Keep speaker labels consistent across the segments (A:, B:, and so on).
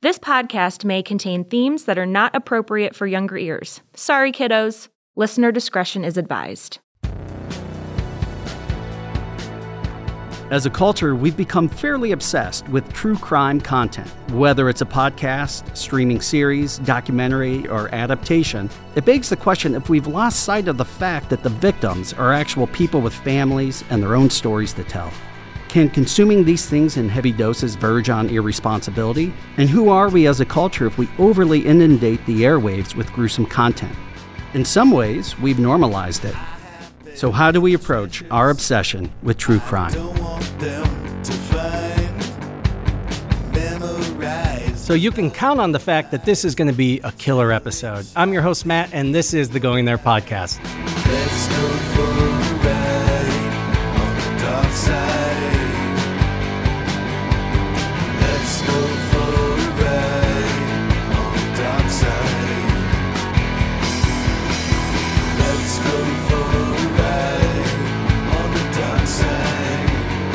A: This podcast may contain themes that are not appropriate for younger ears. Sorry, kiddos. Listener discretion is advised.
B: As a culture, we've become fairly obsessed with true crime content. Whether it's a podcast, streaming series, documentary, or adaptation, it begs the question if we've lost sight of the fact that the victims are actual people with families and their own stories to tell. Can consuming these things in heavy doses verge on irresponsibility? And who are we as a culture if we overly inundate the airwaves with gruesome content? In some ways, we've normalized it. So how do we approach our obsession with true crime? So you can count on the fact that this is going to be a killer episode. I'm your host, Matt, and this is the Going There podcast.
C: Let's go for a ride on the dark side. Let's go for a ride on the dark side. Let's go for a ride on the dark side.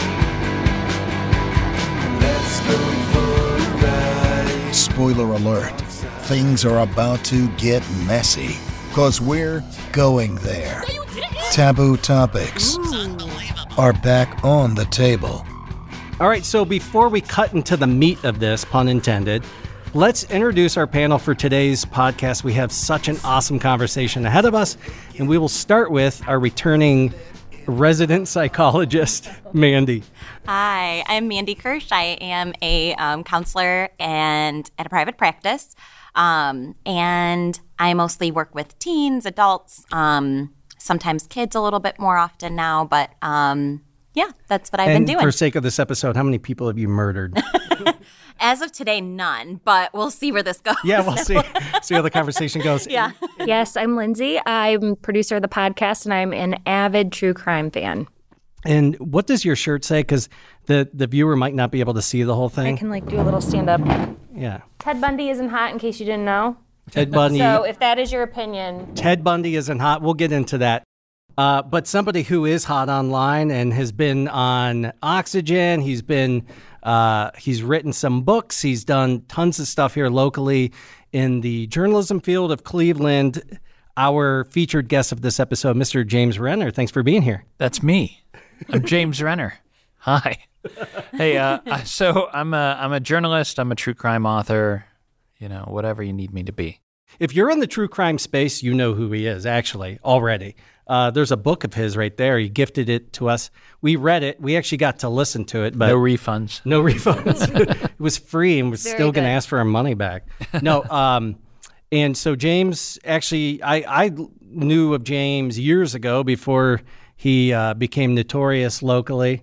C: Let's go for a ride.
D: Spoiler alert, things are about to get messy, 'cause we're going there. Taboo topics are back on the table.
B: All right, so before we cut into the meat of this, pun intended, let's introduce our panel for today's podcast. We have such an awesome conversation ahead of us, and we will start with our returning resident psychologist, Mandy.
E: Hi, I'm Mandy Kirsch. I am a counselor and at a private practice, and I mostly work with teens, adults, sometimes kids a little bit more often now, but yeah, that's what I've been doing.
B: For sake of this episode, how many people have you murdered?
E: As of today, none, but we'll see where this goes.
B: Yeah, we'll see how the conversation goes.
E: Yeah.
A: Yes, I'm Lindsay. I'm producer of the podcast, and I'm an avid true crime fan.
B: And what does your shirt say? Because the viewer might not be able to see the whole thing.
A: I can do a little stand-up.
B: Yeah.
A: Ted Bundy isn't hot, in case you didn't know.
B: Ted Bundy.
A: So if that is your opinion.
B: Ted Bundy isn't hot. We'll get into that. But somebody who is hot online and has been on Oxygen, he's written some books, he's done tons of stuff here locally in the journalism field of Cleveland. Our featured guest of this episode, Mr. James Renner. Thanks for being here.
F: That's me. I'm James Renner. Hi. Hey, so I'm a journalist. I'm a true crime author. Whatever you need me to be.
B: If you're in the true crime space, you know who he is, actually, already. There's a book of his right there. He gifted it to us. We read it. We actually got to listen to it. But
F: no refunds.
B: No refunds. It was free, and we're still going to ask for our money back. No. And so James, actually, I knew of James years ago before he became notorious locally.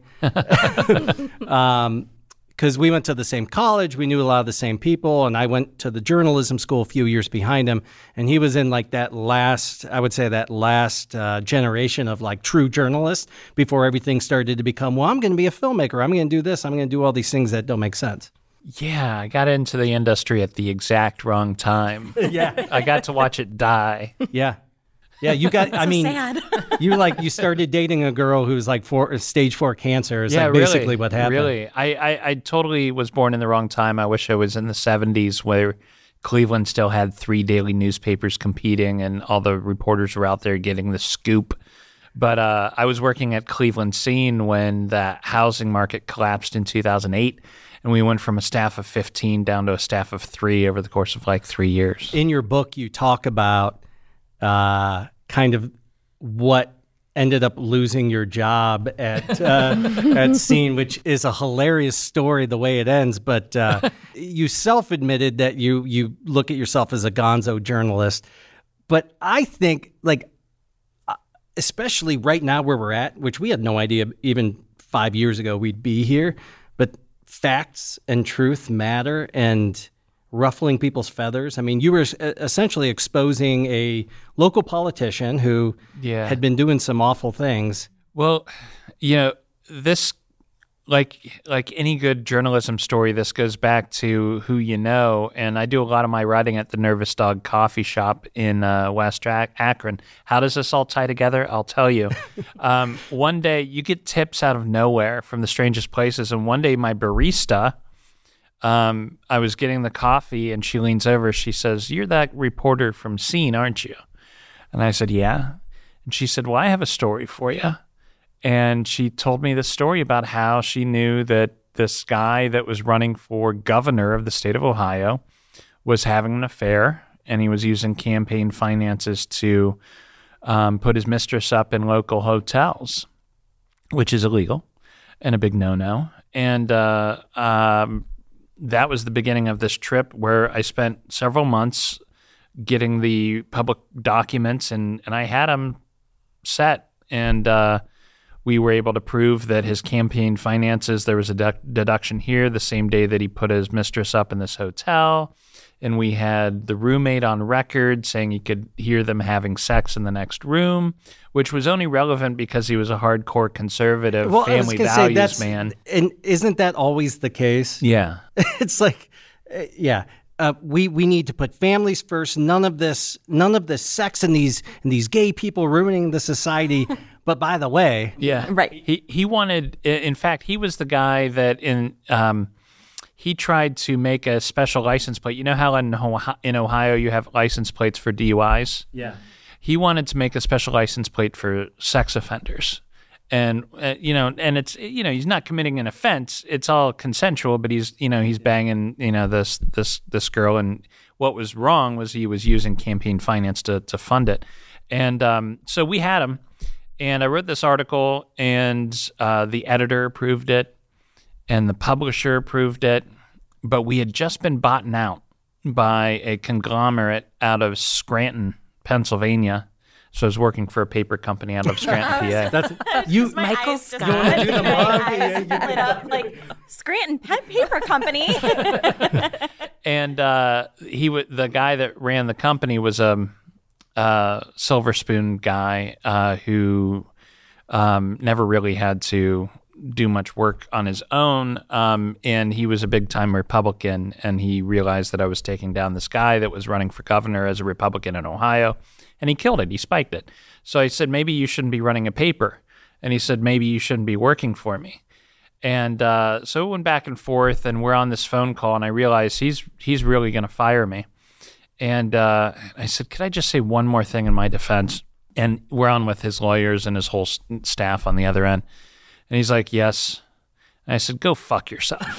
B: Because we went to the same college, we knew a lot of the same people, and I went to the journalism school a few years behind him, and he was in that last generation of true journalists before everything started to become, well, I'm going to be a filmmaker, I'm going to do this, I'm going to do all these things that don't make sense.
F: Yeah, I got into the industry at the exact wrong time.
B: Yeah.
F: I got to watch it die.
B: Yeah. Yeah, you got,
E: sad.
B: you started dating a girl who's stage 4 cancer. Is basically what happened.
F: Really. I totally was born in the wrong time. I wish I was in the 70s where Cleveland still had 3 daily newspapers competing and all the reporters were out there getting the scoop. But I was working at Cleveland Scene when the housing market collapsed in 2008. And we went from a staff of 15 down to a staff of 3 over the course of 3 years.
B: In your book, you talk about kind of what ended up losing your job at Scene, which is a hilarious story the way it ends. But you self-admitted that you look at yourself as a gonzo journalist. But I think, especially right now where we're at, which we had no idea even 5 years ago we'd be here, but facts and truth matter, and ruffling people's feathers. I mean, you were essentially exposing a local politician who had been doing some awful things.
F: Well, this, like any good journalism story, this goes back to who you know. And I do a lot of my writing at the Nervous Dog coffee shop in West Akron. How does this all tie together? I'll tell you. One day you get tips out of nowhere from the strangest places. And one day my barista I was getting the coffee, and she leans over. She says, "You're that reporter from Scene, aren't you?" And I said, "Yeah." And she said, "Well, I have a story for you." And she told me the story about how she knew that this guy that was running for governor of the state of Ohio was having an affair, and he was using campaign finances to put his mistress up in local hotels, which is illegal and a big no-no. And that was the beginning of this trip where I spent several months getting the public documents, and I had them set. And we were able to prove that his campaign finances, there was a deduction here the same day that he put his mistress up in this hotel. And we had the roommate on record saying he could hear them having sex in the next room, which was only relevant because he was a hardcore conservative family values man.
B: And isn't that always the case?
F: Yeah.
B: It's like, we need to put families first. None of this sex and these gay people ruining the society. But by the way,
F: yeah,
E: right.
F: He wanted. In fact, he was the guy that he tried to make a special license plate. You know how in Ohio you have license plates for DUIs?
B: Yeah.
F: He wanted to make a special license plate for sex offenders. And and it's he's not committing an offense. It's all consensual, but he's banging this girl, and what was wrong was he was using campaign finance to fund it. And so we had him, and I wrote this article, and the editor approved it, and the publisher approved it, but we had just been bought out by a conglomerate out of Scranton, Pennsylvania. So I was working for a paper company out of Scranton, PA.
B: That's you, Michael Scott. You want to do the mug?
E: Lit up like Scranton Paper Company.
F: And the guy that ran the company was a Silver Spoon guy who never really had to do much work on his own, and he was a big-time Republican, and he realized that I was taking down this guy that was running for governor as a Republican in Ohio, and he killed it. He spiked it. So I said, maybe you shouldn't be running a paper. And he said, maybe you shouldn't be working for me. And so it went back and forth, and we're on this phone call, and I realized he's really going to fire me. And I said, could I just say one more thing in my defense? And we're on with his lawyers and his whole staff on the other end. And he's like, yes. And I said, go fuck yourself.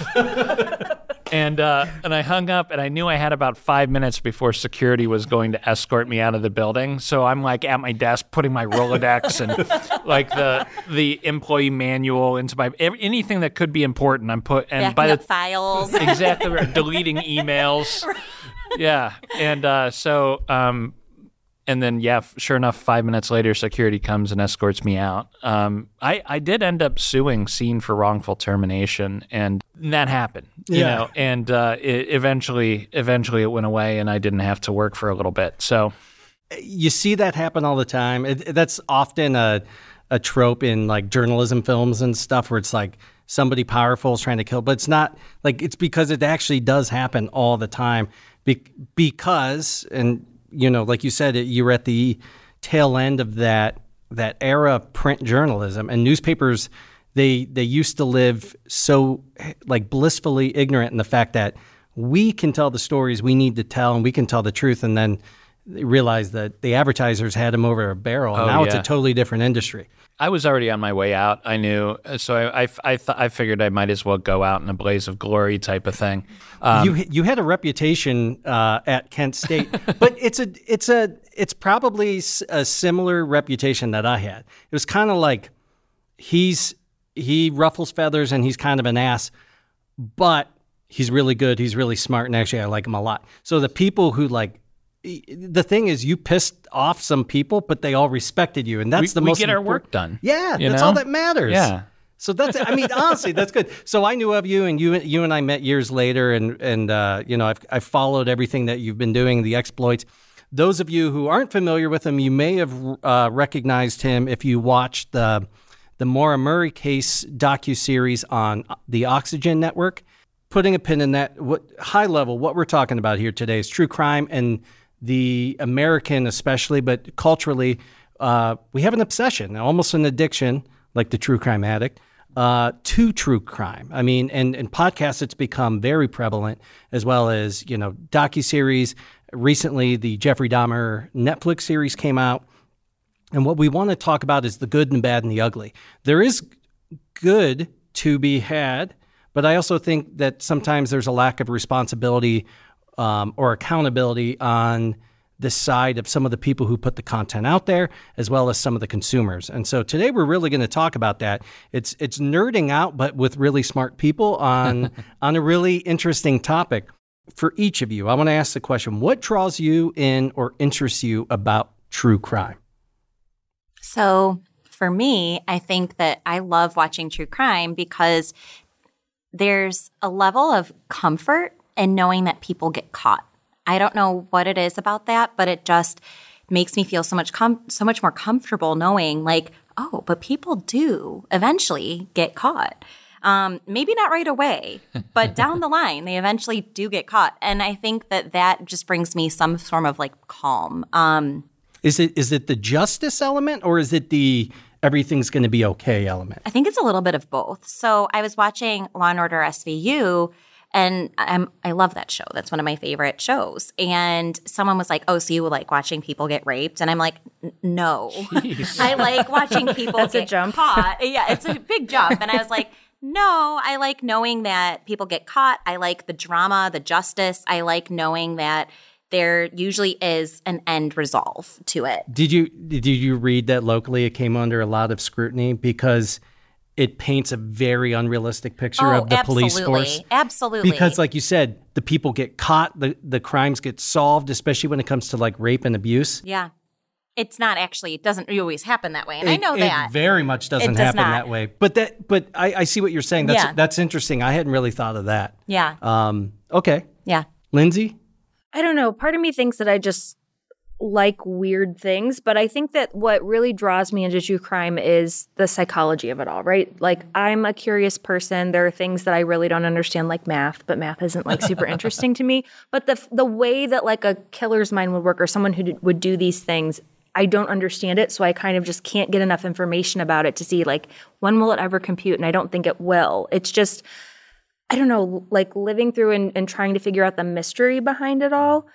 F: And I hung up, and I knew I had about 5 minutes before security was going to escort me out of the building. So I'm like at my desk putting my Rolodex and like the employee manual into my anything that could be important. I'm put and by the
E: files
F: exactly right, deleting emails. Yeah, and so. And then, sure enough, 5 minutes later, security comes and escorts me out. I did end up suing Scene for wrongful termination, and that happened. You know, and eventually it went away, and I didn't have to work for a little bit. So
B: you see that happen all the time. That's often a trope in like journalism films and stuff, where it's like somebody powerful is trying to kill, but it's not like it's because it actually does happen all the time. Because like you said, you were at the tail end of that era of print journalism, and newspapers, they used to live so like blissfully ignorant in the fact that we can tell the stories we need to tell, and we can tell the truth, and then they realized that the advertisers had them over a barrel, and now it's a totally different industry.
F: I was already on my way out. I knew, so I figured I might as well go out in a blaze of glory type of thing.
B: You had a reputation at Kent State, but it's probably a similar reputation that I had. It was kind of like he ruffles feathers and he's kind of an ass, but he's really good. He's really smart, and actually I like him a lot. So the people who the thing is, you pissed off some people, but they all respected you, and that's the most.
F: We get our work done.
B: Yeah, that's all that matters.
F: Yeah.
B: So that's. I mean, honestly, that's good. So I knew of you, and you and I met years later, and I've followed everything that you've been doing, the exploits. Those of you who aren't familiar with him, you may have recognized him if you watched the Maura Murray case docuseries on the Oxygen Network. Putting a pin in that, high level, what we're talking about here today is true crime, and the American especially, but culturally, we have an obsession, almost an addiction, like the true crime addict, to true crime. I mean, and podcasts, it's become very prevalent, as well as, docuseries. Recently, the Jeffrey Dahmer Netflix series came out. And what we want to talk about is the good and the bad and the ugly. There is good to be had, but I also think that sometimes there's a lack of responsibility or accountability on the side of some of the people who put the content out there, as well as some of the consumers. And so today we're really going to talk about that. It's nerding out, but with really smart people on a really interesting topic. For each of you, I want to ask the question, what draws you in or interests you about true crime?
E: So for me, I think that I love watching true crime because there's a level of comfort in knowing that people get caught. I don't know what it is about that, but it just makes me feel so much more comfortable knowing like, oh, but people do eventually get caught. Maybe not right away, but down the line, they eventually do get caught. And I think that just brings me some form of like calm.
B: Is it the justice element, or is it the everything's going to be okay element?
E: I think it's a little bit of both. So I was watching Law & Order SVU, and I love that show. That's one of my favorite shows. And someone was like, oh, so you like watching people get raped? And I'm like, no. I like watching people get caught. Yeah, it's a big jump. And I was like, no, I like knowing that people get caught. I like the drama, the justice. I like knowing that there usually is an end resolve to it.
B: Did you read that locally it came under a lot of scrutiny because it paints a very unrealistic picture of the police force?
E: Absolutely.
B: Because like you said, the people get caught, the crimes get solved, especially when it comes to like rape and abuse.
E: Yeah. It's not actually, it doesn't always happen that way. And I know that.
B: It very much doesn't happen that way. But I see what you're saying. That's interesting. I hadn't really thought of that.
E: Yeah.
B: Okay.
E: Yeah.
B: Lindsay?
A: I don't know. Part of me thinks that I just like weird things, but I think that what really draws me into true crime is the psychology of it all, right? Like, I'm a curious person. There are things that I really don't understand, like math, but math isn't like super interesting to me. But the way that like a killer's mind would work, or someone who would do these things, I don't understand it. So I kind of just can't get enough information about it to see like, when will it ever compute? And I don't think it will. It's just, I don't know, like living through and trying to figure out the mystery behind it all.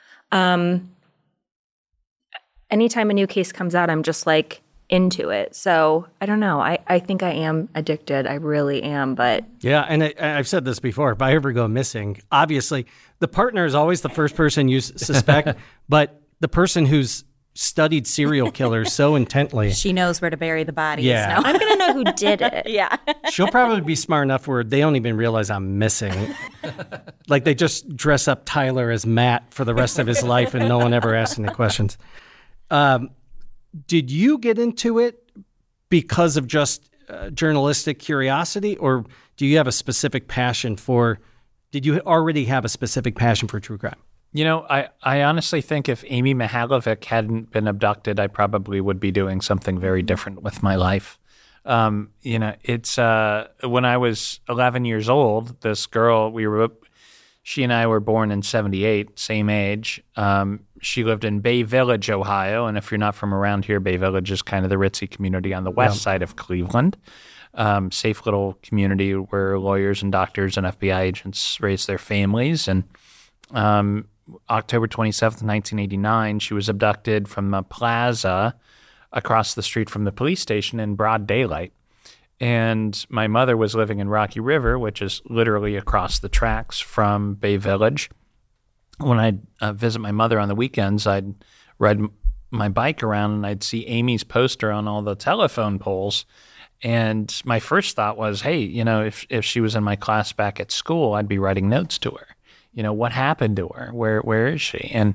A: Anytime a new case comes out, I'm just like into it. So I don't know. I think I am addicted. I really am. But
B: yeah, and I've said this before. If I ever go missing, obviously the partner is always the first person you suspect, but the person who's studied serial killers so intently.
E: She knows where to bury the bodies.
B: Yeah.
E: No.
A: I'm going to know who did it.
E: Yeah.
B: She'll probably be smart enough where they don't even realize I'm missing. Like they just dress up Tyler as Matt for the rest of his life and no one ever asks any questions. Did you get into it because of just journalistic curiosity, or do you have a specific passion for, did you already have a specific passion for true crime?
F: You know, I honestly think if Amy Mihalovic hadn't been abducted, I probably would be doing something very different with my life. It's when I was 11 years old, this girl, she and I were born in 1978, same age. She lived in Bay Village, Ohio. And if you're not from around here, Bay Village is kind of the ritzy community on the west side of Cleveland. Safe little community where lawyers and doctors and FBI agents raise their families. And October 27th, 1989, she was abducted from a plaza across the street from the police station in broad daylight. And my mother was living in Rocky River, which is literally across the tracks from Bay Village. When I'd visit my mother on the weekends, I'd ride my bike around and I'd see Amy's poster on all the telephone poles. And my first thought was, hey, if she was in my class back at school, I'd be writing notes to her. What happened to her? Where is she? And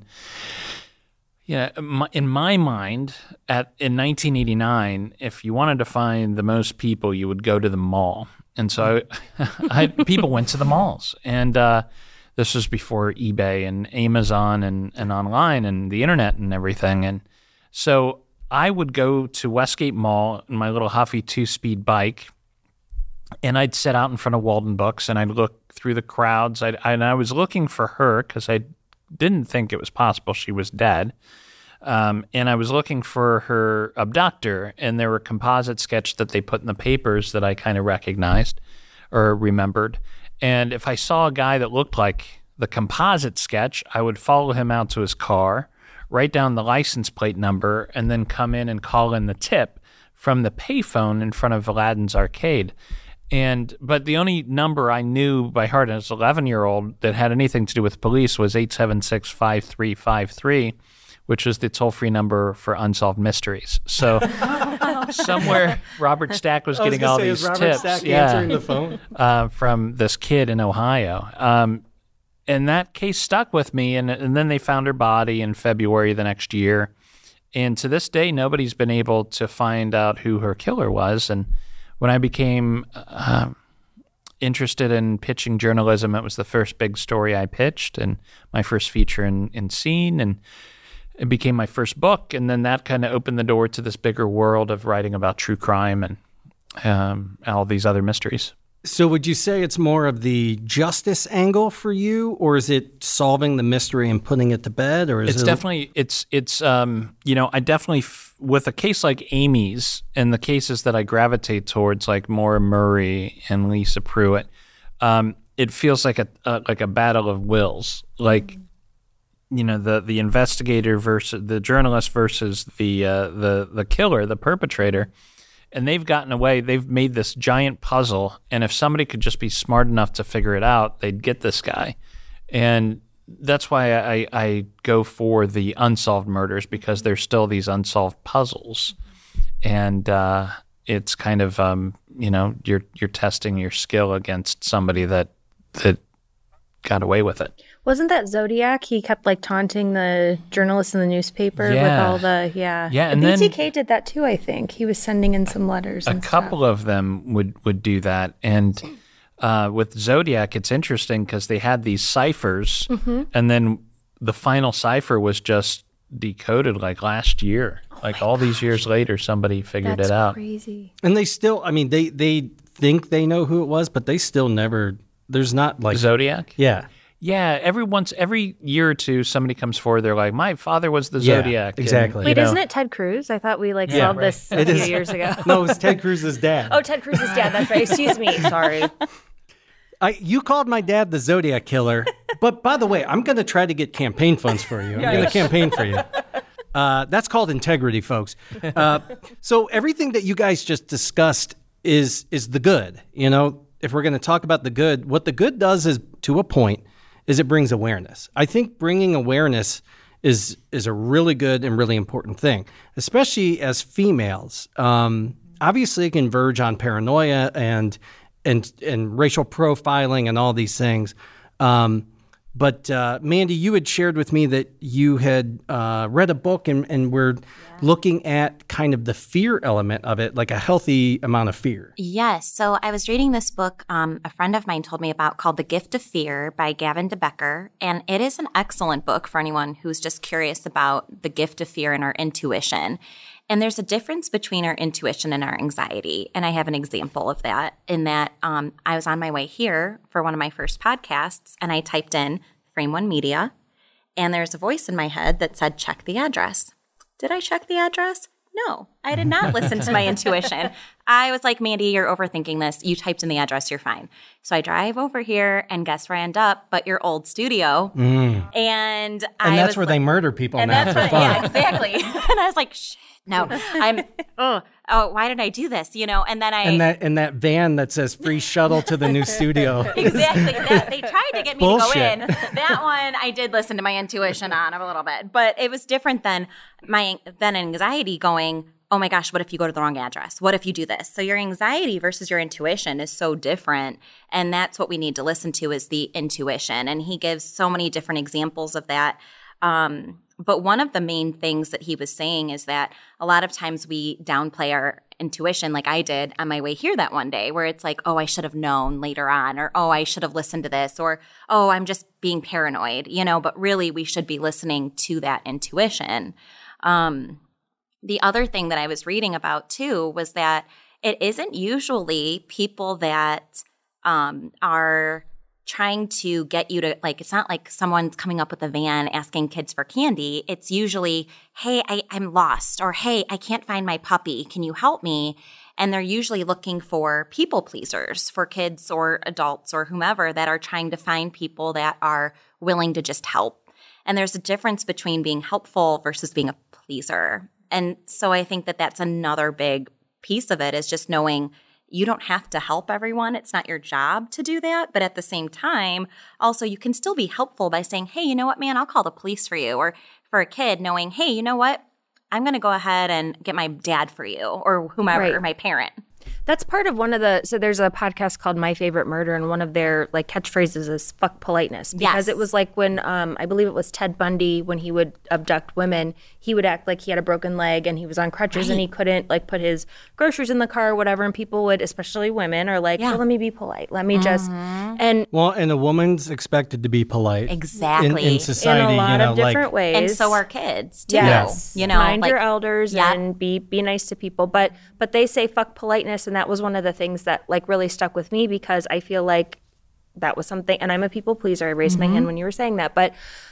F: in my mind, in 1989, if you wanted to find the most people, you would go to the mall. And so people went to the malls. And this was before eBay and Amazon and online and the internet and everything. And so I would go to Westgate Mall in my little Huffy 2-speed bike, and I'd sit out in front of Walden Books and I'd look through the crowds. I was looking for her because I didn't think it was possible she was dead. And I was looking for her abductor, and there were composite sketches that they put in the papers that I kind of recognized or remembered. And if I saw a guy that looked like the composite sketch, I would follow him out to his car, write down the license plate number, and then come in and call in the tip from the payphone in front of Aladdin's Arcade. But the only number I knew by heart as an 11-year-old that had anything to do with police was 876-5353, which was the toll-free number for unsolved mysteries. So somewhere Robert Stack was getting all these tips.
B: Answering the phone?
F: From this kid in Ohio. And that case stuck with me, and then they found her body in February the next year. And to this day, nobody's been able to find out who her killer was. And when I became interested in pitching journalism, it was the first big story I pitched and my first feature in Scene, and it became my first book. And then that kind of opened the door to this bigger world of writing about true crime and all these other mysteries.
B: So would you say it's more of the justice angle for you, or is it solving the mystery and putting it to bed, or is
F: it's definitely I definitely with a case like Amy's and the cases that I gravitate towards, like Maura Murray and Lisa Pruitt, it feels like a battle of wills, like the investigator versus the journalist versus the killer, the perpetrator. And they've gotten away. They've made this giant puzzle, and if somebody could just be smart enough to figure it out, they'd get this guy. And that's why I go for the unsolved murders, because there's still these unsolved puzzles. And it's kind of, you're testing your skill against somebody that got away with it.
A: Wasn't that Zodiac? He kept taunting the journalists in the newspaper with all the
F: Yeah,
A: the
F: and
A: BTK did that too. I think he was sending in some letters.
F: A couple of them would do that, and with Zodiac, it's interesting because they had these ciphers, and then the final cipher was just decoded last year. All these years later, somebody figured it out.
A: That's crazy.
B: And they still, they think they know who it was, but they still never. There's not
F: Zodiac.
B: Yeah.
F: Yeah, every year or two, somebody comes forward. They're like, "My father was the Zodiac."
B: Yeah, exactly.
A: Wait, isn't it Ted Cruz? I thought we solved this a few years ago.
B: No, it was Ted Cruz's dad.
A: Oh, Ted Cruz's dad. That's right. Excuse me. Sorry.
B: You called my dad the Zodiac Killer, but by the way, I'm going to try to get campaign funds for you. I'm going to campaign for you. That's called integrity, folks. So everything that you guys just discussed is the good. If we're going to talk about the good, what the good does is, to a point, is it brings awareness. I think bringing awareness is a really good and really important thing, especially as females. Obviously, it can verge on paranoia and racial profiling and all these things. But Mandy, you had shared with me that you had read a book and were looking at kind of the fear element of it, like a healthy amount of fear.
E: Yes. So I was reading this book a friend of mine told me about called The Gift of Fear by Gavin DeBecker. And it is an excellent book for anyone who's just curious about the gift of fear and our intuition. And there's a difference between our intuition and our anxiety. And I have an example of that in that I was on my way here for one of my first podcasts, and I typed in Frame One Media, and there's a voice in my head that said, check the address. Did I check the address? No, I did not listen to my intuition. I was like, Mandy, you're overthinking this. You typed in the address, you're fine. So I drive over here, and guess where I end up? But your old studio. And
B: that's where they murder people now for fun.
E: Yeah, exactly. And I was like, shit. No, why did I do this? And then
B: and that van that says free shuttle to the new studio.
E: Exactly. They tried to get me to go in. That one I did listen to my intuition on a little bit, but it was different than anxiety going, oh my gosh, what if you go to the wrong address? What if you do this? So your anxiety versus your intuition is so different. And that's what we need to listen to is the intuition. And he gives so many different examples of that. But one of the main things that he was saying is that a lot of times we downplay our intuition, like I did on my way here that one day, where it's like, oh, I should have known later on, or oh, I should have listened to this, or oh, I'm just being paranoid, but really we should be listening to that intuition. The other thing that I was reading about too was that it isn't usually people that are trying to get you to, like, it's not like someone's coming up with a van asking kids for candy. It's usually, hey, I'm lost, or hey, I can't find my puppy. Can you help me? And they're usually looking for people pleasers, for kids or adults or whomever that are trying to find people that are willing to just help. And there's a difference between being helpful versus being a pleaser. And so I think that that's another big piece of it, is just knowing you don't have to help everyone. It's not your job to do that. But at the same time, also, you can still be helpful by saying, hey, you know what, man, I'll call the police for you. Or for a kid, knowing, hey, you know what, I'm going to go ahead and get my dad for you, or whomever,
A: Right.
E: or my parent.
A: That's part of one of the, so there's a podcast called My Favorite Murder, and one of their like catchphrases is fuck politeness, because
E: Yes.
A: it was like when, I believe it was Ted Bundy, when he would abduct women, he would act like he had a broken leg and he was on crutches and he couldn't like put his groceries in the car or whatever. And people would, especially women, are like,
E: Yeah.
A: well, let me be polite. Let me just, and
B: Well, and a woman's expected to be polite.
E: Exactly.
B: In society,
A: in a lot
B: you know,
A: of different
B: like,
A: ways.
E: And so are kids, too.
A: Yes.
E: You know,
A: mind
E: like,
A: your elders
E: yeah.
A: and be nice to people. But they say fuck politeness, and that was one of the things that like really stuck with me, because I feel like that was something, and I'm a people pleaser. I raised my hand when you were saying that, but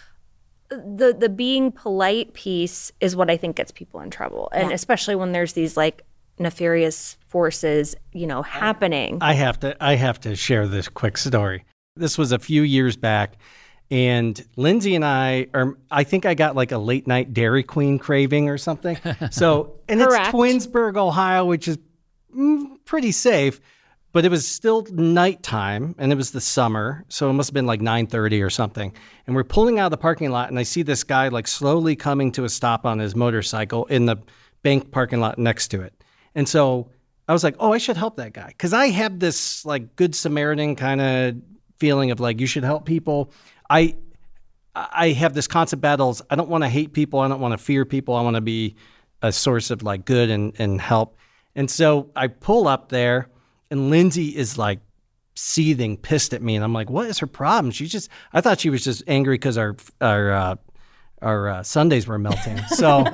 A: the being polite piece is what I think gets people in trouble, and especially when there's these like nefarious forces, you know, happening.
B: I have to share this quick story. This was a few years back, and Lindsay and I think I got like a late night Dairy Queen craving or something. So, and
A: Correct.
B: it's Twinsburg, Ohio, which is pretty safe, but it was still nighttime and it was the summer. So it must have been like 9:30 or something. And we're pulling out of the parking lot, and I see this guy like slowly coming to a stop on his motorcycle in the bank parking lot next to it. And so I was like, oh, I should help that guy. Because I have this like good Samaritan kind of feeling of like, you should help people. I have this constant battles. I don't want to hate people. I don't want to fear people. I want to be a source of like good and help. And so I pull up there, and Lindsay is like seething, pissed at me. And I'm like, what is her problem? I thought she was just angry because our Sundays were melting. So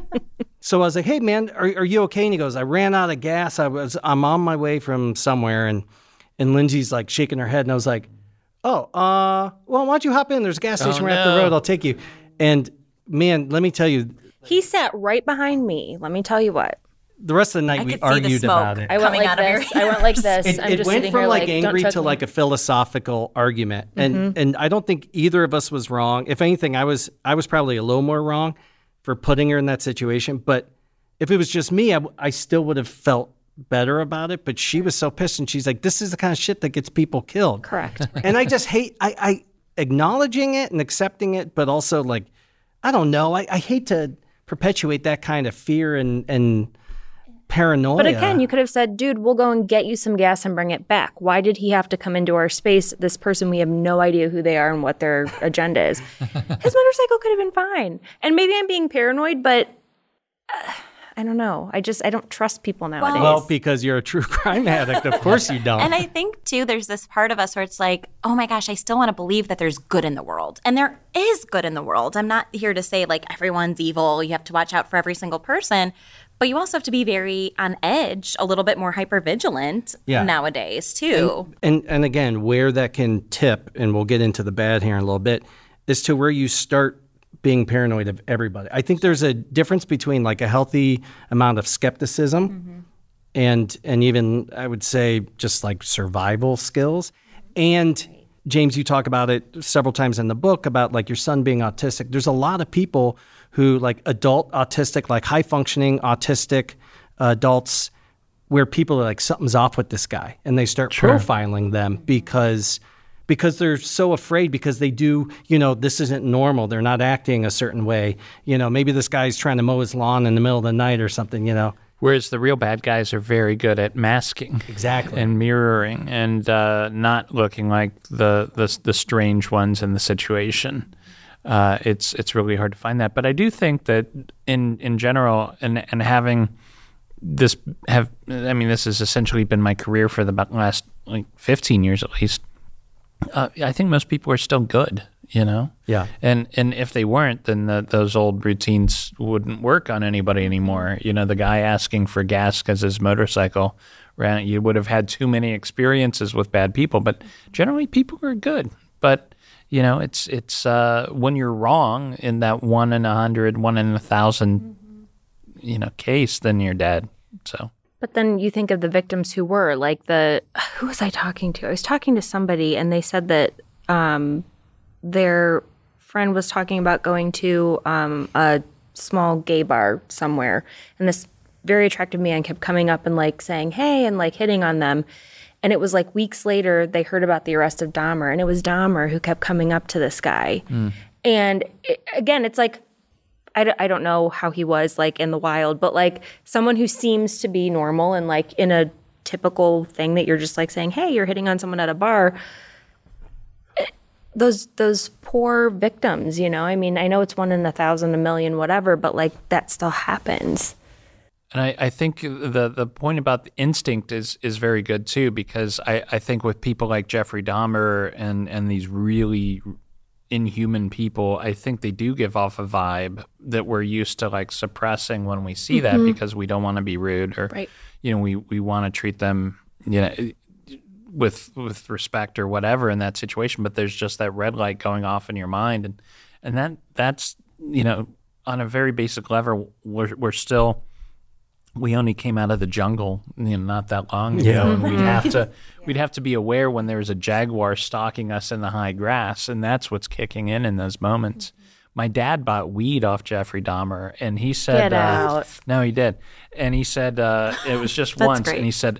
B: I was like, hey man, are you okay? And he goes, I ran out of gas. I'm on my way from somewhere. And Lindsay's like shaking her head. And I was like, well, why don't you hop in? There's a gas station right up the road. I'll take you. And man, let me tell you,
A: He sat right behind me. Let me tell you what.
B: the rest of the night
E: I
B: we
E: could see the
B: argued
E: smoke.
B: about it.
A: I went
E: Coming
A: like
E: out of your
A: this. I went like this. I'm
B: It
A: just
B: went
A: sitting
B: from
A: here
B: like
A: don't
B: angry
A: touch
B: to
A: me.
B: like a philosophical argument, and I don't think either of us was wrong. If anything, I was probably a little more wrong for putting her in that situation. But if it was just me, I still would have felt better about it. But she was so pissed, and she's like, "This is the kind of shit that gets people killed."
A: Correct.
B: And I just hate I acknowledging it and accepting it, but also like I don't know. I hate to perpetuate that kind of fear and paranoia.
A: But again, you could have said, dude, we'll go and get you some gas and bring it back. Why did he have to come into our space? This person, we have no idea who they are and what their agenda is. His motorcycle could have been fine. And maybe I'm being paranoid, but I don't know. I don't trust people nowadays.
B: Well, because you're a true crime addict, of course you don't.
E: And I think, too, there's this part of us where it's like, oh my gosh, I still want to believe that there's good in the world. And there is good in the world. I'm not here to say, like, everyone's evil. You have to watch out for every single person. But you also have to be very on edge, a little bit more hypervigilant nowadays, too.
B: And again, where that can tip, and we'll get into the bad here in a little bit, is to where you start being paranoid of everybody. I think there's a difference between like a healthy amount of skepticism and even I would say just like survival skills. And James, you talk about it several times in the book about like your son being autistic. There's a lot of people who like adult autistic, like high functioning autistic adults where people are like, something's off with this guy. And they start profiling them because they're so afraid, because they do, this isn't normal. They're not acting a certain way. Maybe this guy's trying to mow his lawn in the middle of the night or something,
F: Whereas the real bad guys are very good at masking,
B: Exactly.
F: and mirroring, and not looking like the strange ones in the situation. It's really hard to find that. But I do think that in general, and having this this has essentially been my career for the last like 15 years at least. I think most people are still good. you know?
B: Yeah.
F: And if they weren't, then those old routines wouldn't work on anybody anymore. You know, the guy asking for gas because his motorcycle ran, you would have had too many experiences with bad people. But generally, people are good. But, you know, it's when you're wrong in that 1 in 100, 1 in 1,000, you know, case, then you're dead. So.
A: But then you think of the victims who were like who was I talking to? I was talking to somebody and they said that their friend was talking about going to a small gay bar somewhere. And this very attractive man kept coming up and like saying, hey, and like hitting on them. And it was like weeks later, they heard about the arrest of Dahmer. And it was Dahmer who kept coming up to this guy. And again, it's like, I don't know how he was like in the wild, but like someone who seems to be normal and like in a typical thing that you're just like saying, hey, you're hitting on someone at a bar. Those poor victims, you know, I mean, I know it's 1 in 1,000, a million, whatever, but like that still happens.
F: And I think the point about the instinct is very good too, because I think with people like Jeffrey Dahmer and these really inhuman people, I think they do give off a vibe that we're used to like suppressing when we see that, because we don't want to be rude or, you know, we want to treat them, you know, with respect or whatever in that situation. But there's just that red light going off in your mind, and that's, you know, on a very basic level, we're still. We only came out of the jungle, you know, not that long ago. And we'd have to be aware when there's a jaguar stalking us in the high grass, and that's what's kicking in those moments. My dad bought weed off Jeffrey Dahmer, and he said,
A: Get out.
F: No, he did, and he said it was just
A: That's
F: once,
A: great.
F: and he said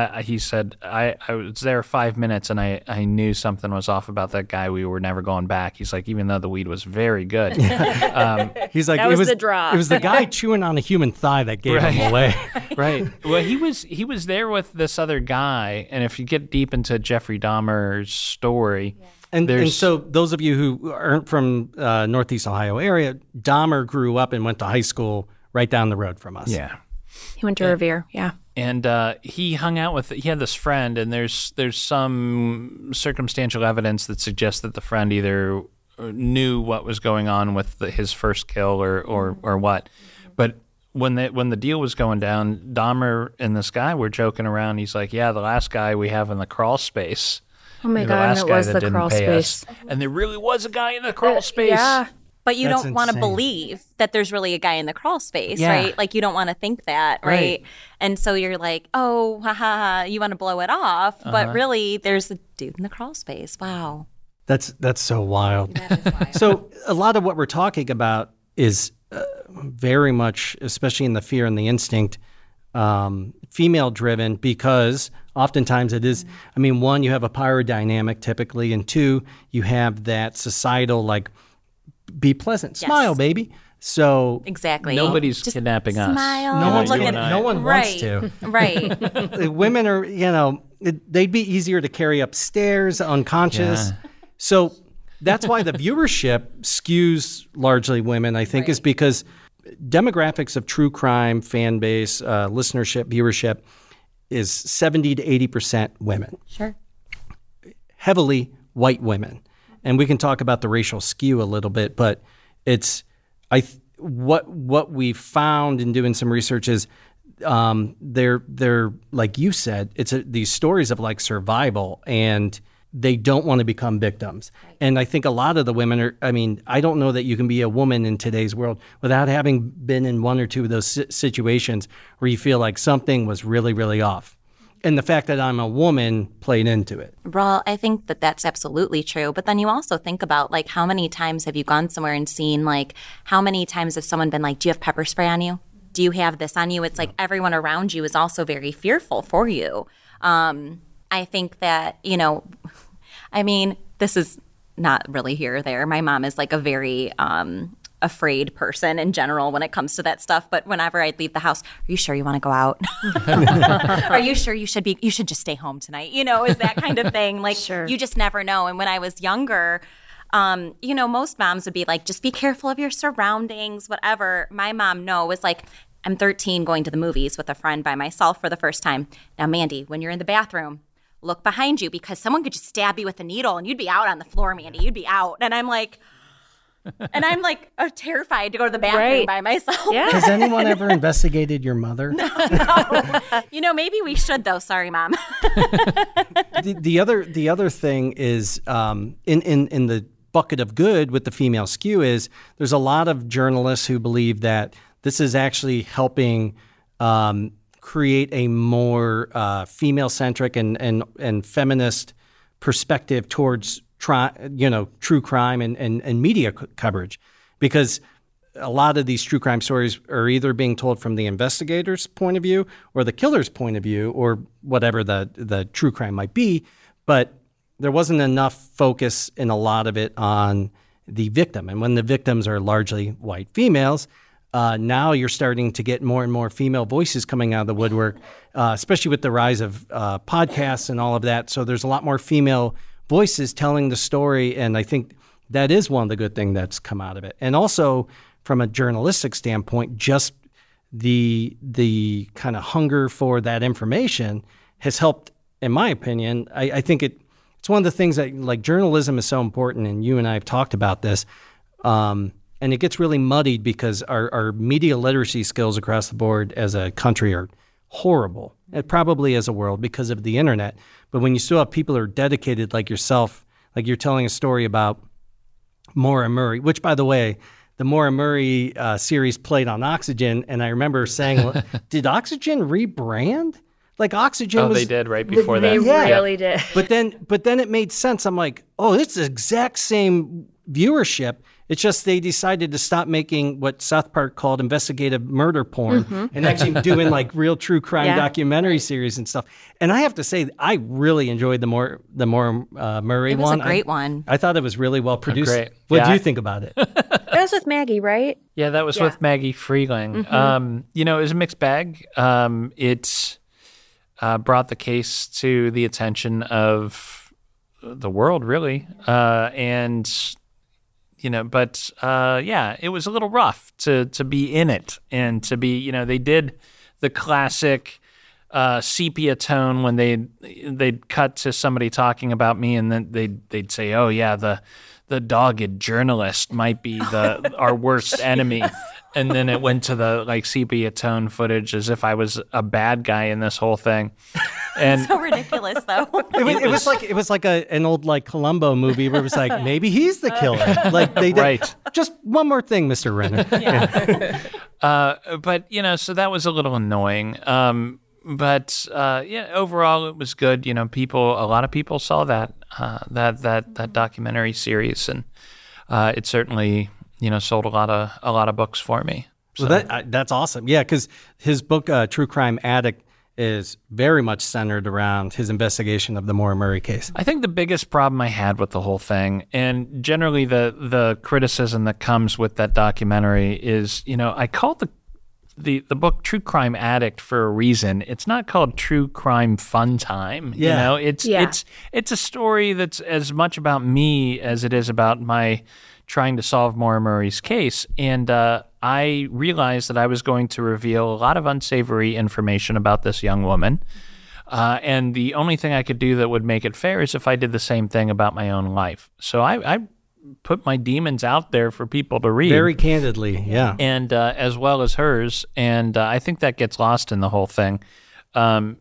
F: I was there 5 minutes, and I knew something was off about that guy. We were never going back. He's like, even though the weed was very good.
B: He's like,
A: That was the draw.
B: It was the guy chewing on a human thigh that gave him away.
F: Right. Well, he was there with this other guy, and if you get deep into Jeffrey Dahmer's story,
B: And so those of you who aren't from Northeast Ohio area, Dahmer grew up and went to high school right down the road from us.
F: yeah.
A: He went to Revere, yeah.
F: And he hung out with, he had this friend, and there's some circumstantial evidence that suggests that the friend either knew what was going on with his first kill or what. But when the deal was going down, Dahmer and this guy were joking around. He's like, yeah, the last guy we have in the crawl space.
A: Oh my
F: The
A: God,
F: last
A: and it
F: guy
A: was
F: that
A: the
F: didn't
A: crawl
F: pay us.
A: space.
F: And there really was a guy in the crawl space.
A: Yeah.
E: But you
B: That's
E: don't want to
B: insane.
E: believe that there's really a guy in the crawl space,
F: Yeah.
E: right? Like you don't want to think that, right?
F: Right.
E: And so you're like, oh, ha, you want to blow it off, but really there's a dude in the crawl space. Wow.
B: That's so wild. So a lot of what we're talking about is very much, especially in the fear and the instinct, female driven, because oftentimes it is, I mean, one, you have a power dynamic typically, and two, you have that societal, like, be pleasant, smile, baby. So
E: Exactly.
F: Nobody's
E: Just
F: kidnapping us.
E: smile.
B: no one,
E: Look
F: you
E: at
F: and I.
B: no one wants
E: right.
B: to.
E: Right.
B: Women are, you know, they'd be easier to carry upstairs, unconscious.
F: Yeah.
B: So that's why the viewership skews largely women, I think, is because demographics of true crime, fan base, listenership, viewership is 70 to 80% women.
E: Sure.
B: Heavily white women. And we can talk about the racial skew a little bit, but it's what we found in doing some research is they're like you said, it's these stories of like survival, and they don't want to become victims. Right. And I think a lot of the women are, I mean, I don't know that you can be a woman in today's world without having been in one or two of those situations where you feel like something was really, really off. And the fact that I'm a woman played into it.
E: Well, I think that that's absolutely true. But then you also think about, like, how many times have you gone somewhere and seen, like, how many times has someone been like, do you have pepper spray on you? Do you have this on you? It's like everyone around you is also very fearful for you. I think that, you know, I mean, this is not really here or there. My mom is like a very afraid person in general when it comes to that stuff. But whenever I'd leave the house, are you sure you want to go out? Are you sure you should just stay home tonight? You know, is that kind of thing. Like,
A: Sure.
E: You just never know. And when I was younger, you know, most moms would be like, just be careful of your surroundings, whatever. My mom, was like, I'm 13 going to the movies with a friend by myself for the first time. Now, Mandy, when you're in the bathroom, look behind you because someone could just stab you with a needle and you'd be out on the floor, Mandy. You'd be out. And I'm like, terrified to go to the bathroom by myself.
A: Yeah.
B: Has anyone ever investigated your mother?
E: No. Maybe we should though. Sorry, Mom.
B: The other thing is in the bucket of good with the female skew is there's a lot of journalists who believe that this is actually helping create a more female-centric and feminist perspective towards true crime and media coverage, because a lot of these true crime stories are either being told from the investigator's point of view or the killer's point of view or whatever the true crime might be, but there wasn't enough focus in a lot of it on the victim. And when the victims are largely white females, now you're starting to get more and more female voices coming out of the woodwork, especially with the rise of podcasts and all of that. So there's a lot more female voices telling the story, and I think that is one of the good things that's come out of it. And also, from a journalistic standpoint, just the kind of hunger for that information has helped, in my opinion. I think it's one of the things that, like, journalism is so important, and you and I have talked about this, and it gets really muddied because our media literacy skills across the board as a country are horrible, and probably as a world because of the internet. But when you still have people who are dedicated like yourself, like you're telling a story about Maura Murray, which, by the way, the Maura Murray series played on Oxygen, and I remember saying, well, did Oxygen rebrand? Like Oxygen was...
F: they did right before
A: They
F: that.
A: really did.
B: But then it made sense. I'm like, oh, it's the exact same viewership. It's just they decided to stop making what South Park called investigative murder porn and actually doing like real true crime documentary series and stuff. And I have to say, I really enjoyed the Maura Murray
E: It was
B: one.
E: a great one.
B: I thought it was really well produced.
F: great.
B: What do
F: Yeah.
B: you think about it?
A: That was with Maggie, right?
F: Yeah, that was with Maggie Freeling. It was a mixed bag. It brought the case to the attention of the world, really. It was a little rough to be in it and to be, they did the classic sepia tone when they'd cut to somebody talking about me, and then they'd say, oh yeah, the dogged journalist might be our worst enemy. And then it went to the like sepia tone footage as if I was a bad guy in this whole thing. And
E: So ridiculous, though.
B: It was like an old like Columbo movie where it was like, maybe he's the killer. Like they did.
F: Right.
B: Just one more thing, Mr. Renner.
F: So that was a little annoying. Overall it was good. A lot of people saw that documentary series, and it certainly sold a lot of books for me.
B: So that's awesome. Yeah, because his book True Crime Addict is very much centered around his investigation of the Maura Murray case.
F: I think the biggest problem I had with the whole thing, and generally the criticism that comes with that documentary, is I called the book True Crime Addict for a reason. It's not called True Crime Fun Time.
B: Yeah.
F: It's a story that's as much about me as it is about my trying to solve Maura Murray's case. And I realized that I was going to reveal a lot of unsavory information about this young woman. And the only thing I could do that would make it fair is if I did the same thing about my own life. So I put my demons out there for people to read.
B: Very candidly, yeah.
F: And as well as hers. And I think that gets lost in the whole thing. So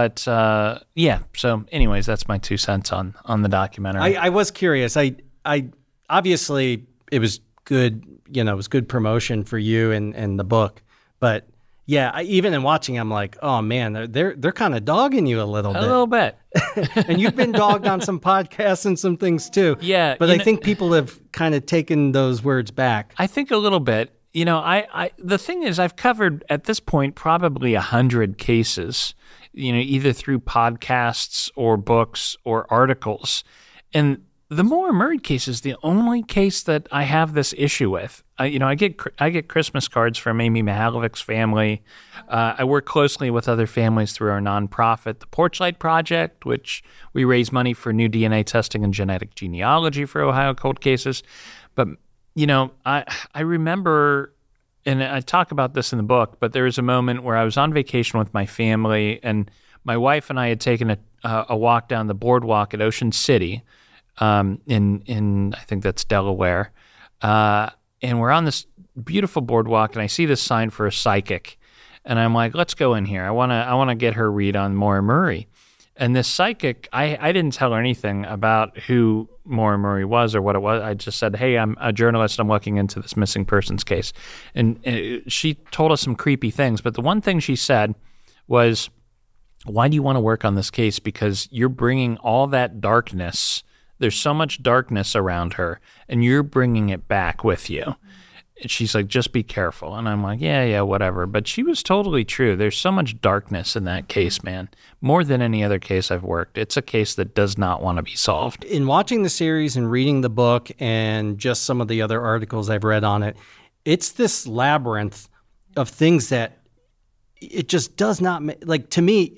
F: anyways, that's my 2 cents on the documentary.
B: I was curious. I obviously it was good, it was good promotion for you and the book. But yeah, even in watching, I'm like, oh man, they're kind of dogging you a little bit.
F: A little bit.
B: And you've been dogged on some podcasts and some things too.
F: Yeah.
B: But I think people have kind of taken those words back.
F: I think a little bit. The thing is, I've covered at this point probably 100 cases, either through podcasts or books or articles. And the Maura Murray case is the only case that I have this issue with. I get Christmas cards from Amy Mihalovik's family. I work closely with other families through our nonprofit, the Porchlight Project, which we raise money for new DNA testing and genetic genealogy for Ohio cold cases. But I remember, and I talk about this in the book, but there was a moment where I was on vacation with my family, and my wife and I had taken a walk down the boardwalk at Ocean City, in I think that's Delaware, and we're on this beautiful boardwalk, and I see this sign for a psychic, and I'm like, let's go in here. I wanna get her read on Maura Murray. And this psychic, I didn't tell her anything about who Maura Murray was or what it was. I just said, hey, I'm a journalist. I'm looking into this missing persons case. And she told us some creepy things. But the one thing she said was, why do you want to work on this case? Because you're bringing all that darkness. There's so much darkness around her, and you're bringing it back with you. And she's like, just be careful. And I'm like, yeah, whatever. But she was totally true. There's so much darkness in that case, man. More than any other case I've worked. It's a case that does not want to be solved.
B: In watching the series and reading the book and just some of the other articles I've read on it, it's this labyrinth of things that it just does not like. To me,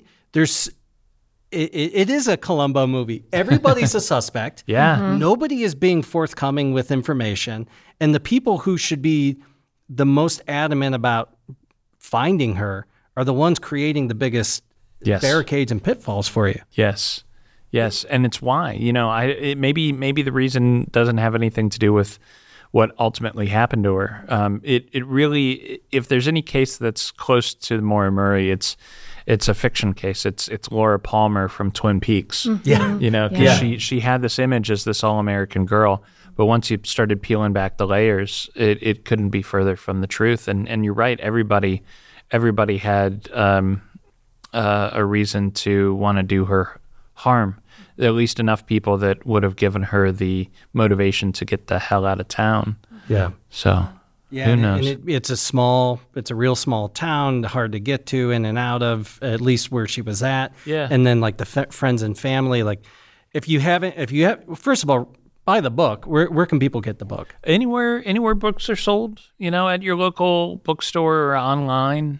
B: it is a Columbo movie. Everybody's a suspect.
F: Yeah.
B: Nobody is being forthcoming with information. And the people who should be the most adamant about finding her are the ones creating the biggest barricades and pitfalls for you.
F: Yes. And it's why, maybe the reason doesn't have anything to do with what ultimately happened to her. It really, if there's any case that's close to Maura Murray, it's a fiction case. It's Laura Palmer from Twin Peaks.
B: Yeah.
F: She had this image as this all-American girl, but once you started peeling back the layers, it couldn't be further from the truth. And you're right, everybody had a reason to want to do her harm. At least enough people that would have given her the motivation to get the hell out of town.
B: Yeah.
F: So who knows?
B: And it's a real small town, hard to get to in and out of, at least where she was at.
F: Yeah.
B: And then like the friends and family, like if you have, first of all, buy the book. Where can people get the book?
F: Anywhere books are sold, at your local bookstore or online.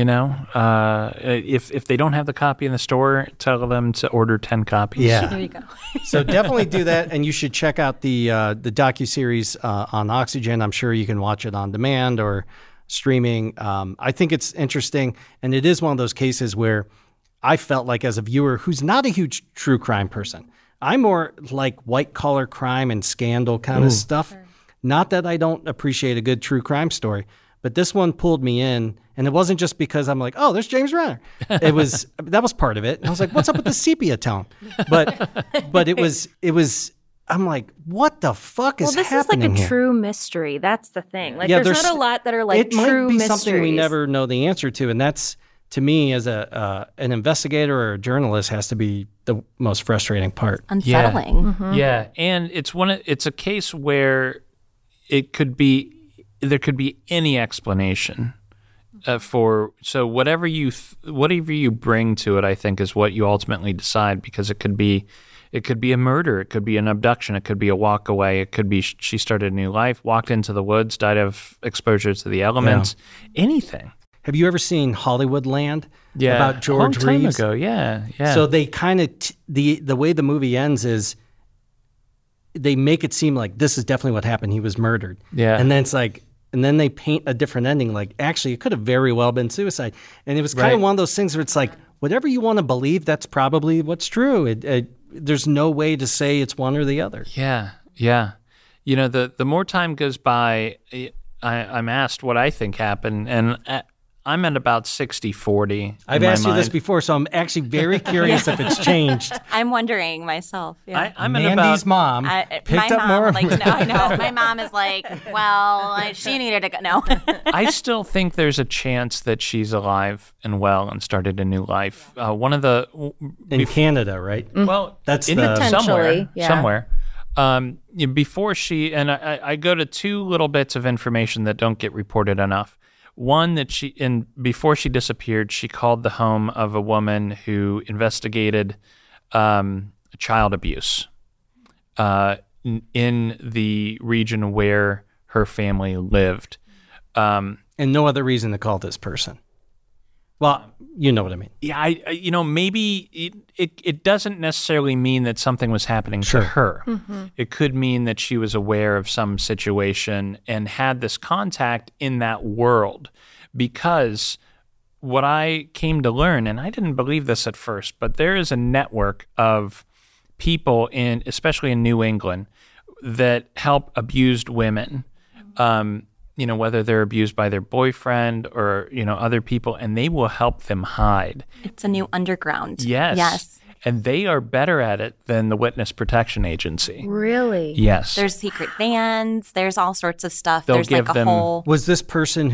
F: If they don't have the copy in the store, tell them to order 10 copies.
B: Yeah.
E: There you go.
B: So definitely do that, and you should check out the docuseries on Oxygen. I'm sure you can watch it on demand or streaming. I think it's interesting, and it is one of those cases where I felt like, as a viewer who's not a huge true crime person, I'm more like white-collar crime and scandal kind of stuff. Sure. Not that I don't appreciate a good true crime story, but this one pulled me in, and it wasn't just because I'm like, oh, there's James Renner. That was part of it. And I was like, what's up with the sepia tone? But it was. I'm like, what the fuck is happening here?
A: Well, this is like a true mystery. That's the thing. Like, there's not a lot that are like true mysteries.
B: It might be something we never know the answer to, and that's, to me, as an investigator or a journalist, has to be the most frustrating part.
E: Unsettling.
F: Yeah, yeah. And it's a case where there could be any explanation so whatever you bring to it, I think, is what you ultimately decide, because it could be a murder, it could be an abduction, it could be a walk away, it could be she started a new life, walked into the woods, died of exposure to the elements, anything.
B: Have you ever seen Hollywoodland?
F: Yeah,
B: about George
F: a long time
B: Reeves?
F: ago. Yeah.
B: So they kind of the way the movie ends is they make it seem like this is definitely what happened. He was murdered.
F: Yeah,
B: and then it's like. And then they paint a different ending, like, actually, it could have very well been suicide. And it was kind of one of those things where it's like, whatever you want to believe, that's probably what's true. There's no way to say it's one or the other.
F: Yeah. The more time goes by, I'm asked what I think happened, and I'm at about 60-40.
B: I've asked you this before, so I'm actually very curious if it's changed.
E: I'm wondering myself. Yeah.
F: I'm
B: Mandy's mom picked up more.
E: I know. My mom is like, well, she needed to go. No.
F: I still think there's a chance that she's alive and well and started a new life. One of the
B: in Canada, right?
F: Well,
B: that's
A: potentially
F: somewhere. Before she and I go to two little bits of information that don't get reported enough. One, that before she disappeared, she called the home of a woman who investigated child abuse in the region where her family lived.
B: And no other reason to call this person. Well, you know what I mean.
F: Yeah, maybe it doesn't necessarily mean that something was happening to her. Mm-hmm. It could mean that she was aware of some situation and had this contact in that world, because what I came to learn, and I didn't believe this at first, but there is a network of people especially in New England, that help abused women. Whether they're abused by their boyfriend or, other people, and they will help them hide.
E: It's a new underground.
F: Yes. And they are better at it than the Witness Protection Agency.
A: Really?
F: Yes.
E: There's secret vans. There's all sorts of stuff.
F: They'll
E: There's
F: give
E: like a
F: them-
E: whole.
B: Was this person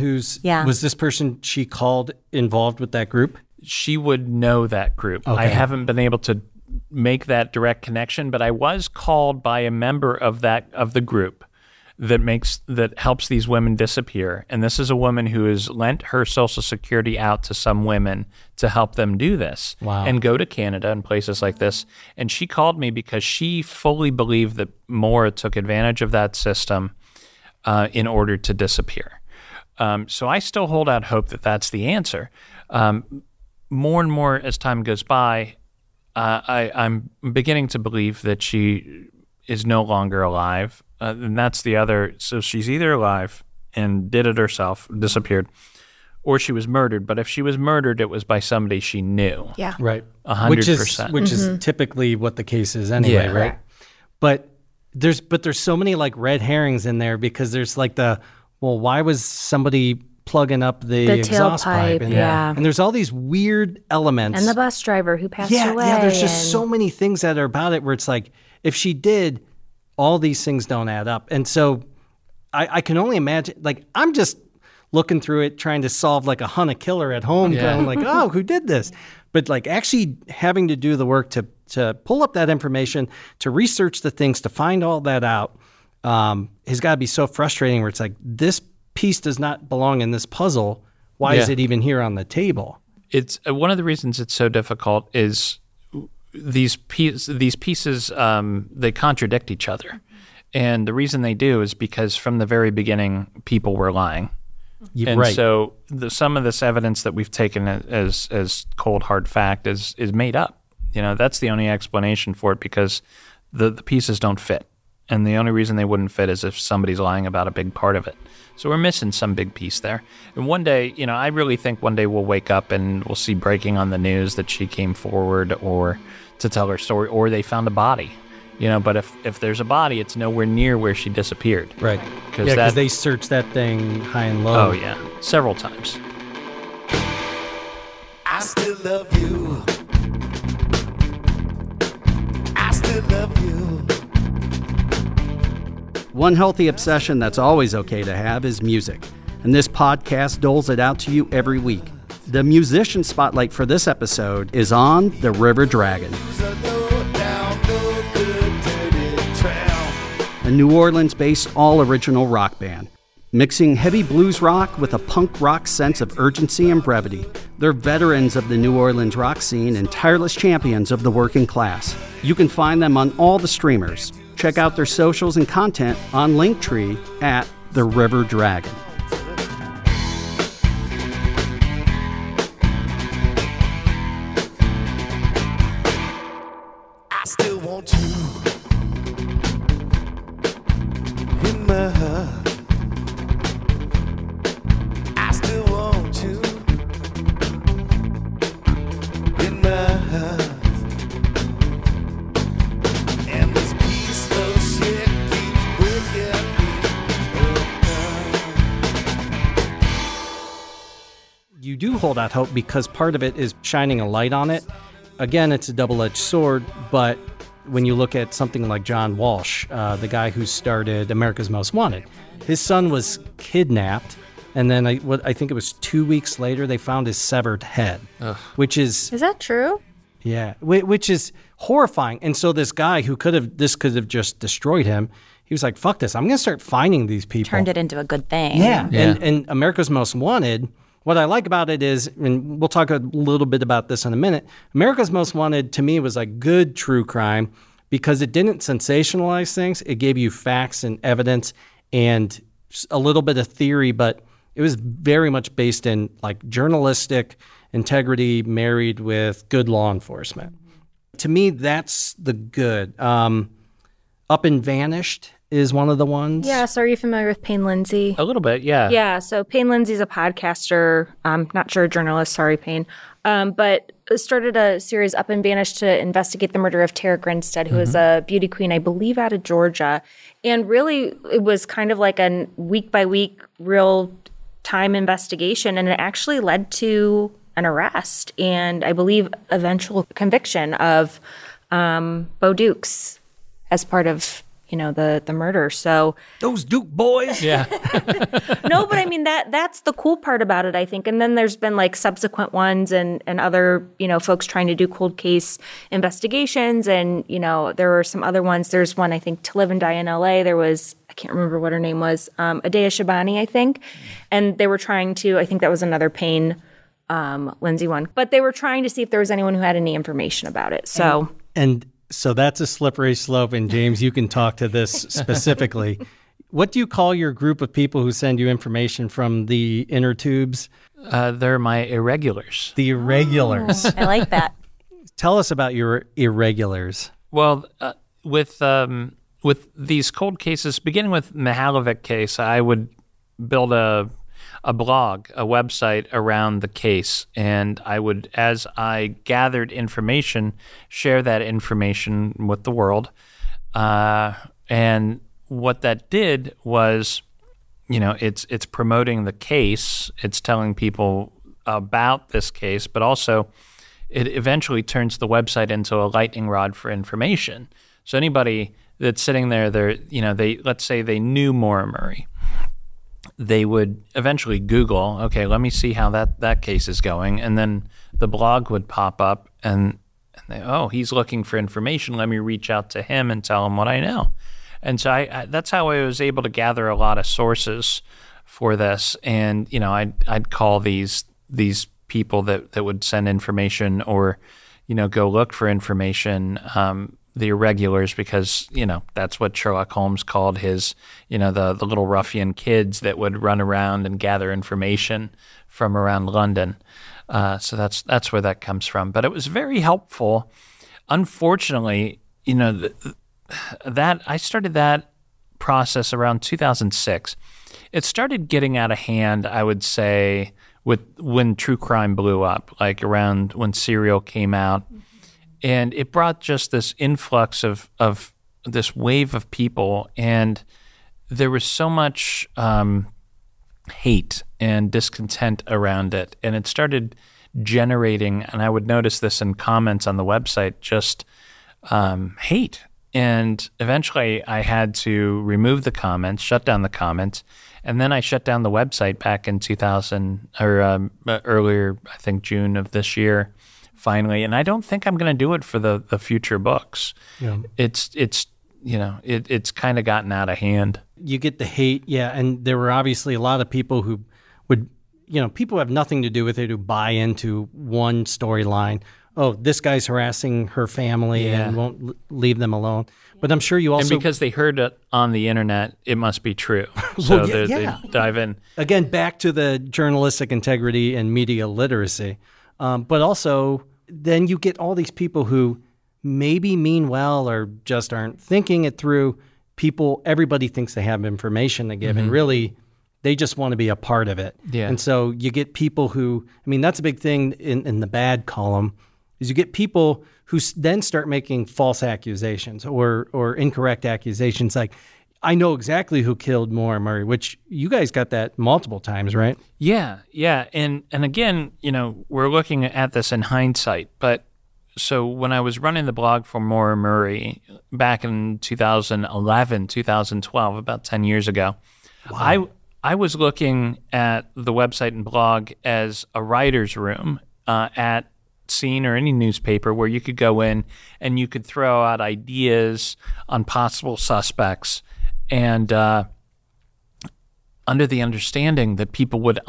B: she called involved with that group?
F: She would know that group.
B: Okay.
F: I haven't been able to make that direct connection, but I was called by a member of the group that helps these women disappear. And this is a woman who has lent her Social Security out to some women to help them do this.
B: Wow.
F: And go to Canada and places like this. And she called me because she fully believed that Maura took advantage of that system in order to disappear. So I still hold out hope that that's the answer. More and more as time goes by, I'm beginning to believe that she is no longer alive. And that's the other. So she's either alive and did it herself, disappeared, or she was murdered. But if she was murdered, it was by somebody she knew.
A: Yeah.
B: Right.
F: 100%.
B: Which is typically what the case is anyway,
F: Yeah.
B: right? But there's so many like red herrings in there because there's like why was somebody plugging up the exhaust pipe?
A: tailpipe, yeah.
B: And there's all these weird elements.
A: And the bus driver who passed away.
B: Yeah, there's just
A: and-
B: so many things that are about it where it's like, if she did, all these things don't add up. And so I can only imagine, like, I'm just looking through it, trying to solve like a Hunter killer at home, going like, oh, who did this? But like actually having to do the work to pull up that information, to research the things, to find all that out, has got to be so frustrating where it's like, this piece does not belong in this puzzle. Why is
F: Yeah.
B: it even here on the table?
F: It's one of the reasons it's so difficult is these pieces they contradict each other, and the reason they do is because from the very beginning people were lying, and
B: right.
F: so some of this evidence that we've taken as cold hard fact is made up. That's the only explanation for it, because the pieces don't fit, and the only reason they wouldn't fit is if somebody's lying about a big part of it. So we're missing some big piece there. And one day, I really think one day we'll wake up and we'll see breaking on the news that she came forward or to tell her story, or they found a body. But if there's a body, it's nowhere near where she disappeared.
B: Right.
F: Because
B: Because they searched that thing high and low.
F: Oh, yeah. Several times.
C: I still love you. I still love you.
B: One healthy obsession that's always okay to have is music, and this podcast doles it out to you every week. The musician spotlight for this episode is on the River Dragon, a New Orleans-based all-original rock band. Mixing heavy blues rock with a punk rock sense of urgency and brevity, they're veterans of the New Orleans rock scene and tireless champions of the working class. You can find them on all the streamers. Check out their socials and content on Linktree at The River Dragon.
C: I still want you in my heart. I still want you in my heart. And this piece of shit keeps breaking me apart.
B: You do hold out hope because part of it is shining a light on it. Again, it's a double-edged sword, but when you look at something like John Walsh, the guy who started America's Most Wanted, his son was kidnapped, and then I think it was 2 weeks later, they found his severed head, which is...
A: Is that true?
B: Yeah, which is horrifying. And so this guy who could have just destroyed him, he was like, fuck this, I'm going to start finding these people.
E: Turned it into a good thing.
B: Yeah.
F: Yeah.
B: And America's Most Wanted, what I like about it is, and we'll talk a little bit about this in a minute, America's Most Wanted to me was like good true crime because it didn't sensationalize things. It gave you facts and evidence and a little bit of theory, but it was very much based in like journalistic integrity married with good law enforcement. To me, that's the good. Up and Vanished is one of the ones.
A: Yeah, so are you familiar with Payne Lindsay?
F: A little bit, yeah.
A: Yeah, so Payne Lindsay's a podcaster. Not sure a journalist, sorry, Payne. But started a series, Up and Banished, to investigate the murder of Tara Grinstead, who was a beauty queen, I believe, out of Georgia. And really, it was kind of like a week-by-week, real-time investigation, and it actually led to an arrest and, I believe, eventual conviction of Bo Dukes as part of the murder. So
B: Those Duke boys.
F: Yeah.
A: no, but I mean that's the cool part about it, I think. And then there's been like subsequent ones and other, folks trying to do cold case investigations. And, there were some other ones. There's one, I think, To Live and Die in LA. There was, I can't remember what her name was, Adea Shabani, I think. And they were trying to, I think that was another Payne Lindsay one. But they were trying to see if there was anyone who had any information about it. So
B: So that's a slippery slope. And James, you can talk to this specifically. What do you call your group of people who send you information from the inner tubes?
F: They're my irregulars.
B: The irregulars.
E: I like that.
B: Tell us about your irregulars.
F: Well, with these cold cases, beginning with Mihalovic case, I would build a blog, a website around the case, and I would, as I gathered information, share that information with the world. And what that did was, it's promoting the case, it's telling people about this case, but also it eventually turns the website into a lightning rod for information. So anybody that's sitting there, let's say they knew Maura Murray. They would eventually Google, okay, let me see how that case is going. And then the blog would pop up and they, he's looking for information. Let me reach out to him and tell him what I know. And so that's how I was able to gather a lot of sources for this. And, I'd call these people that would send information or, go look for information, the irregulars, because, that's what Sherlock Holmes called his, the little ruffian kids that would run around and gather information from around London. So that's where that comes from. But it was very helpful. Unfortunately, that I started that process around 2006. It started getting out of hand, I would say, when true crime blew up, like around when Serial came out. And it brought just this influx of this wave of people, and there was so much hate and discontent around it. And it started generating, and I would notice this in comments on the website, just hate. And eventually I had to remove the comments, shut down the comments, and then I shut down the website back in 2000 or earlier, I think June of this year. Finally, and I don't think I'm going to do it for the future books. Yeah. It's kind of gotten out of hand.
B: You get the hate, yeah, and there were obviously a lot of people who would, people who have nothing to do with it who buy into one storyline. Oh, this guy's harassing her family and won't leave them alone. But I'm sure you also...
F: And because they heard it on the internet, it must be true. So they dive in.
B: Again, back to the journalistic integrity and media literacy. But also, then you get all these people who maybe mean well or just aren't thinking it through. Everybody thinks they have information to give, and really, they just want to be a part of it.
F: Yeah.
B: And so you get people who, that's a big thing in the bad column, is you get people who then start making false accusations or incorrect accusations. Like, I know exactly who killed Maura Murray, which you guys got that multiple times, right?
F: Yeah. And again, we're looking at this in hindsight. But so when I was running the blog for Maura Murray back in 2011, 2012, about 10 years ago, wow. I was looking at the website and blog as a writer's room at Scene or any newspaper where you could go in and you could throw out ideas on possible suspects. And under the understanding that people would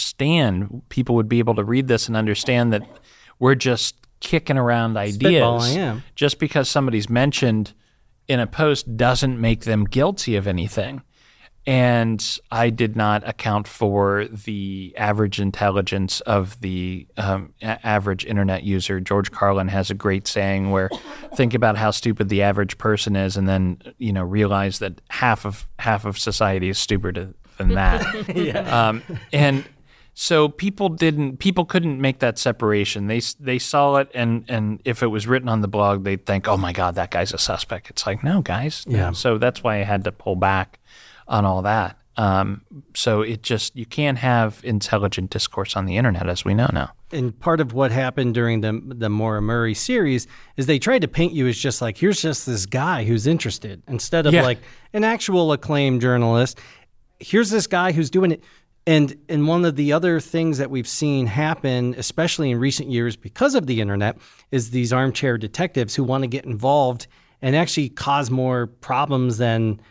F: be able to read this and understand that we're just kicking around ideas. Just because somebody's mentioned in a post doesn't make them guilty of anything. And I did not account for the average intelligence of the average internet user. George Carlin has a great saying where think about how stupid the average person is, and then realize that half of society is stupider than that. And so people couldn't make that separation. They saw it, and if it was written on the blog, they'd think, oh my God, that guy's a suspect. It's like, no, guys.
B: Yeah.
F: So that's why I had to pull back on all that. So you can't have intelligent discourse on the internet, as we know now.
B: And part of what happened during the Maura Murray series is they tried to paint you as just like, here's just this guy who's interested, instead of like an actual acclaimed journalist. Here's this guy who's doing it. And one of the other things that we've seen happen, especially in recent years because of the internet, is these armchair detectives who want to get involved and actually cause more problems than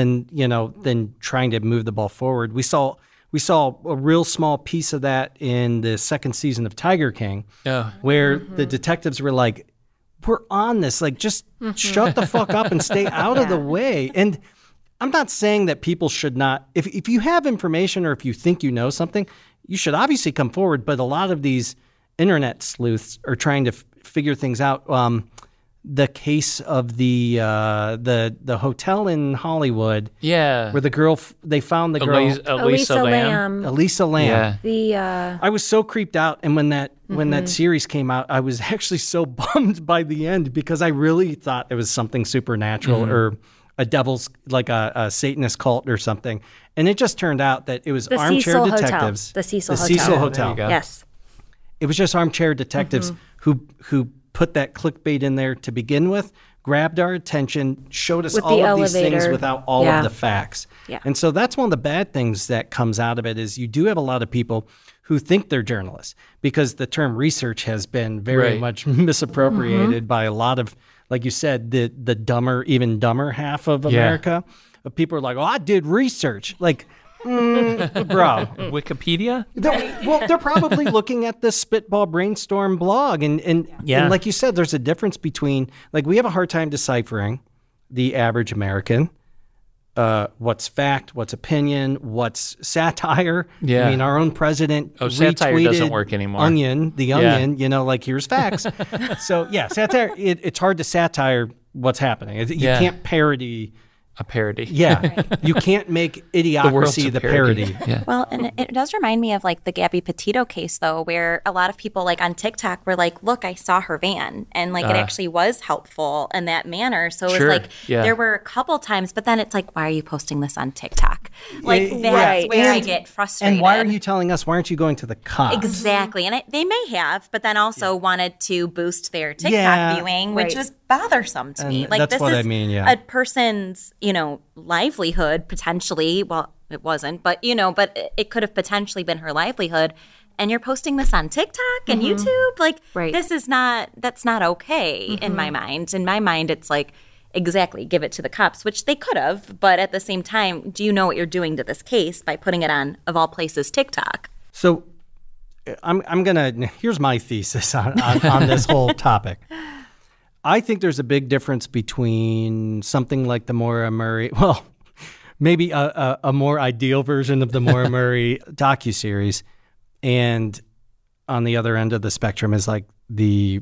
B: trying to move the ball forward. We saw a real small piece of that in the second season of Tiger King, where the detectives were like, we're on this, like, just shut the fuck up and stay out of the way. And I'm not saying that people should not, if you have information or if you think you know something, you should obviously come forward. But a lot of these internet sleuths are trying to figure things out. The case of the hotel in Hollywood, where the girl they found the girl
A: Elisa Lam.
B: Elisa Lam.
A: Yeah.
B: I was so creeped out, and when that series came out, I was actually so bummed by the end because I really thought it was something supernatural or a devil's, like a Satanist cult or something, and it just turned out that it was
A: the
B: armchair
A: Cecil
B: detectives.
A: Hotel. The Cecil Hotel.
B: Cecil Hotel.
A: Yes.
B: It was just armchair detectives who put that clickbait in there to begin with, grabbed our attention, showed us
A: With
B: all
A: the
B: of these things
A: elevator.
B: without all of the facts.
A: Yeah.
B: And so that's one of the bad things that comes out of it is you do have a lot of people who think they're journalists because the term research has been very much misappropriated by a lot of, like you said, the dumber, even dumber half of America. People are like, oh, I did research. Like, bro.
F: Wikipedia?
B: They're probably looking at the Spitball Brainstorm blog. And like you said, there's a difference between, like, we have a hard time deciphering the average American. What's fact, what's opinion, what's satire.
F: Yeah.
B: I mean, our own president
F: satire
B: retweeted
F: doesn't work anymore.
B: The Onion, like, here's facts. So, satire, it's hard to satire what's happening. You can't parody
F: a parody.
B: Yeah. You can't make Idiocracy the parody.
F: Yeah.
E: Well, and it does remind me of like the Gabby Petito case, though, where a lot of people like on TikTok were like, look, I saw her van. And like it actually was helpful in that manner. So it was like there were a couple times, but then it's like, why are you posting this on TikTok? Like that's where I get frustrated.
B: And why are you telling us? Why aren't you going to the cops?
E: Exactly. And they may have, but then also wanted to boost their TikTok viewing, which was bothersome to me. Like
B: that's
E: this
B: what
E: is
B: I mean,
E: a person's, livelihood potentially. Well, it wasn't, but but it could have potentially been her livelihood. And you're posting this on TikTok and YouTube. Like that's not okay in my mind. In my mind, it's like, exactly, give it to the cops, which they could have. But at the same time, do you know what you're doing to this case by putting it on, of all places, TikTok?
B: So here's my thesis on this whole topic. I think there's a big difference between something like the Maura Murray, well, maybe a more ideal version of the Maura Murray docuseries, and on the other end of the spectrum is like the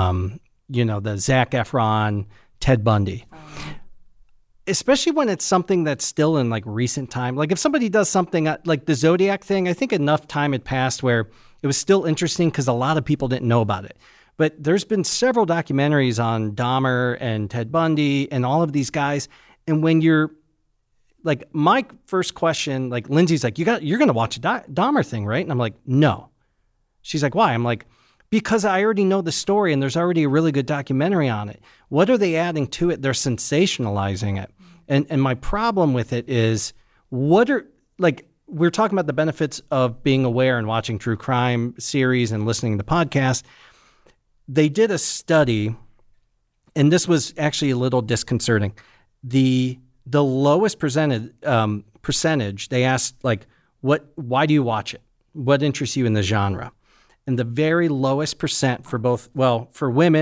B: Zac Efron, Ted Bundy. Especially when it's something that's still in like recent time. Like if somebody does something like the Zodiac thing, I think enough time had passed where it was still interesting because a lot of people didn't know about it. But there's been several documentaries on Dahmer and Ted Bundy and all of these guys. And when you're like, my first question, like Lindsay's like, you're going to watch a Dahmer thing, right? And I'm like, no. She's like, why? I'm like, because I already know the story and there's already a really good documentary on it. What are they adding to it? They're sensationalizing it. And my problem with it is we're talking about the benefits of being aware and watching true crime series and listening to podcasts. They did a study, and this was actually a little disconcerting. The lowest percentage, they asked, like, why do you watch it? What interests you in the genre? And the very lowest percent for both, for women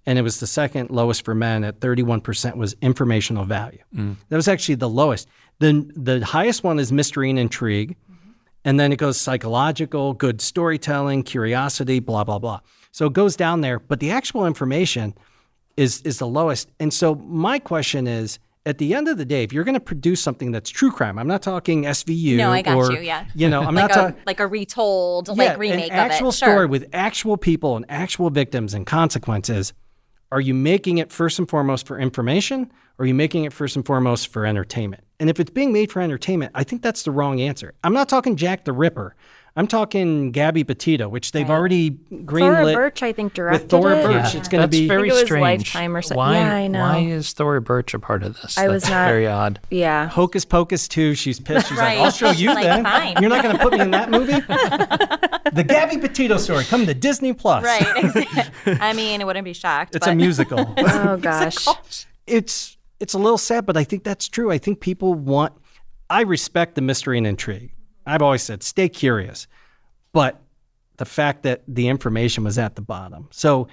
B: and it was the second lowest for men at 31% was informational value. That was actually the lowest. The highest one is mystery and intrigue, and then it goes psychological, good storytelling, curiosity, blah, blah, blah. So it goes down there, but the actual information is the lowest. And so my question is, at the end of the day, if you're going to produce something that's true crime, I'm not talking SVU.
E: No, I got
B: or,
E: you, yeah.
B: I'm
E: like
B: not talking
E: like a retold,
B: yeah,
E: like remake
B: an actual
E: of it.
B: story
E: Sure.
B: with actual people and actual victims and consequences. Are you making it first and foremost for information, or are you making it first and foremost for entertainment? And if it's being made for entertainment, I think that's the wrong answer. I'm not talking Jack the Ripper. I'm talking Gabby Petito, which they've already greenlit.
A: Thora Birch, I think, directed
B: with Thora
A: it.
B: Birch.
F: Yeah.
B: It's going to
F: That's
B: be
F: very
A: I think it was
F: strange.
A: Lifetime or something.
F: Why,
A: Yeah, I know.
F: Why is Thora Birch a part of this?
A: I was
F: That's
A: not-
F: very odd.
A: Yeah.
B: Hocus Pocus 2. She's pissed. She's
E: Right.
B: like, I'll show you
E: She's like,
B: then.
E: fine.
B: You're not going to put me in that movie? The Gabby Petito story coming to Disney+.
E: Right, exactly. I mean, I wouldn't be shocked.
B: It's
E: but
B: a musical.
A: Oh, gosh.
B: It's a little sad, but I think that's true. I think people want. I respect the mystery and intrigue. I've always said stay curious, but the fact that the information was at the bottom. So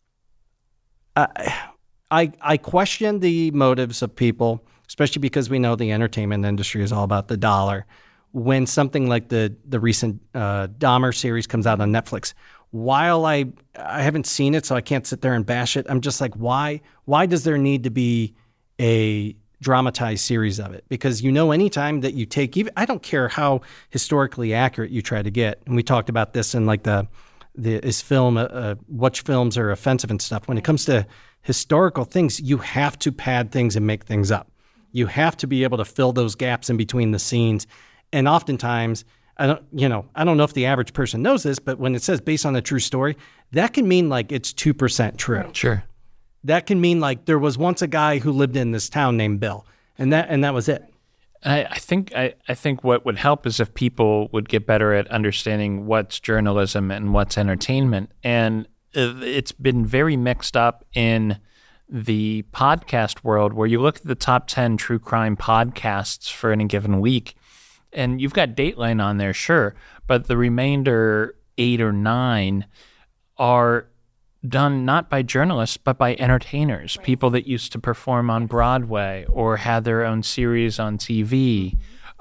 B: I question the motives of people, especially because we know the entertainment industry is all about the dollar. When something like the recent Dahmer series comes out on Netflix, while I haven't seen it, so I can't sit there and bash it, I'm just like, why does there need to be a dramatized series of it? Because anytime that you take, even I don't care how historically accurate you try to get, and we talked about this in like which films are offensive and stuff. When it comes to historical things, you have to pad things and make things up. You have to be able to fill those gaps in between the scenes. And oftentimes, I don't know if the average person knows this, but when it says based on a true story, that can mean like it's 2% true.
F: Sure.
B: That can mean like there was once a guy who lived in this town named Bill, and that was it.
F: I think what would help is if people would get better at understanding what's journalism and what's entertainment. And it's been very mixed up in the podcast world, where you look at the top 10 true crime podcasts for any given week, and you've got Dateline on there, sure, but the remainder 8 or 9 are done not by journalists, but by entertainers, people that used to perform on Broadway or had their own series on TV.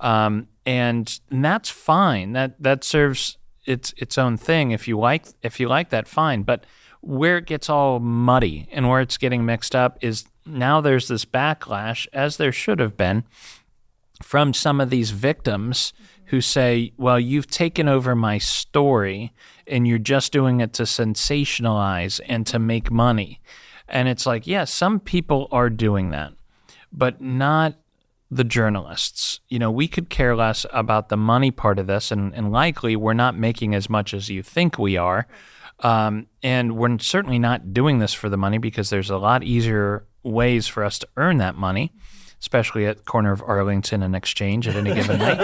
F: And that's fine. That serves its own thing. If you like that, fine. But where it gets all muddy and where it's getting mixed up is now there's this backlash, as there should have been, from some of these victims who say, well, you've taken over my story and you're just doing it to sensationalize and to make money. And it's like, yeah, some people are doing that, but not the journalists. We could care less about the money part of this, and likely we're not making as much as you think we are. And we're certainly not doing this for the money, because there's a lot easier ways for us to earn that money, especially at the corner of Arlington and Exchange at any given night.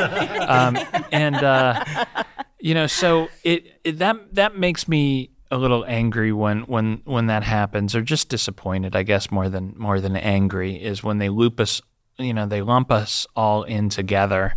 F: So that makes me a little angry when that happens, or just disappointed, I guess, more than angry, is when they they lump us all in together.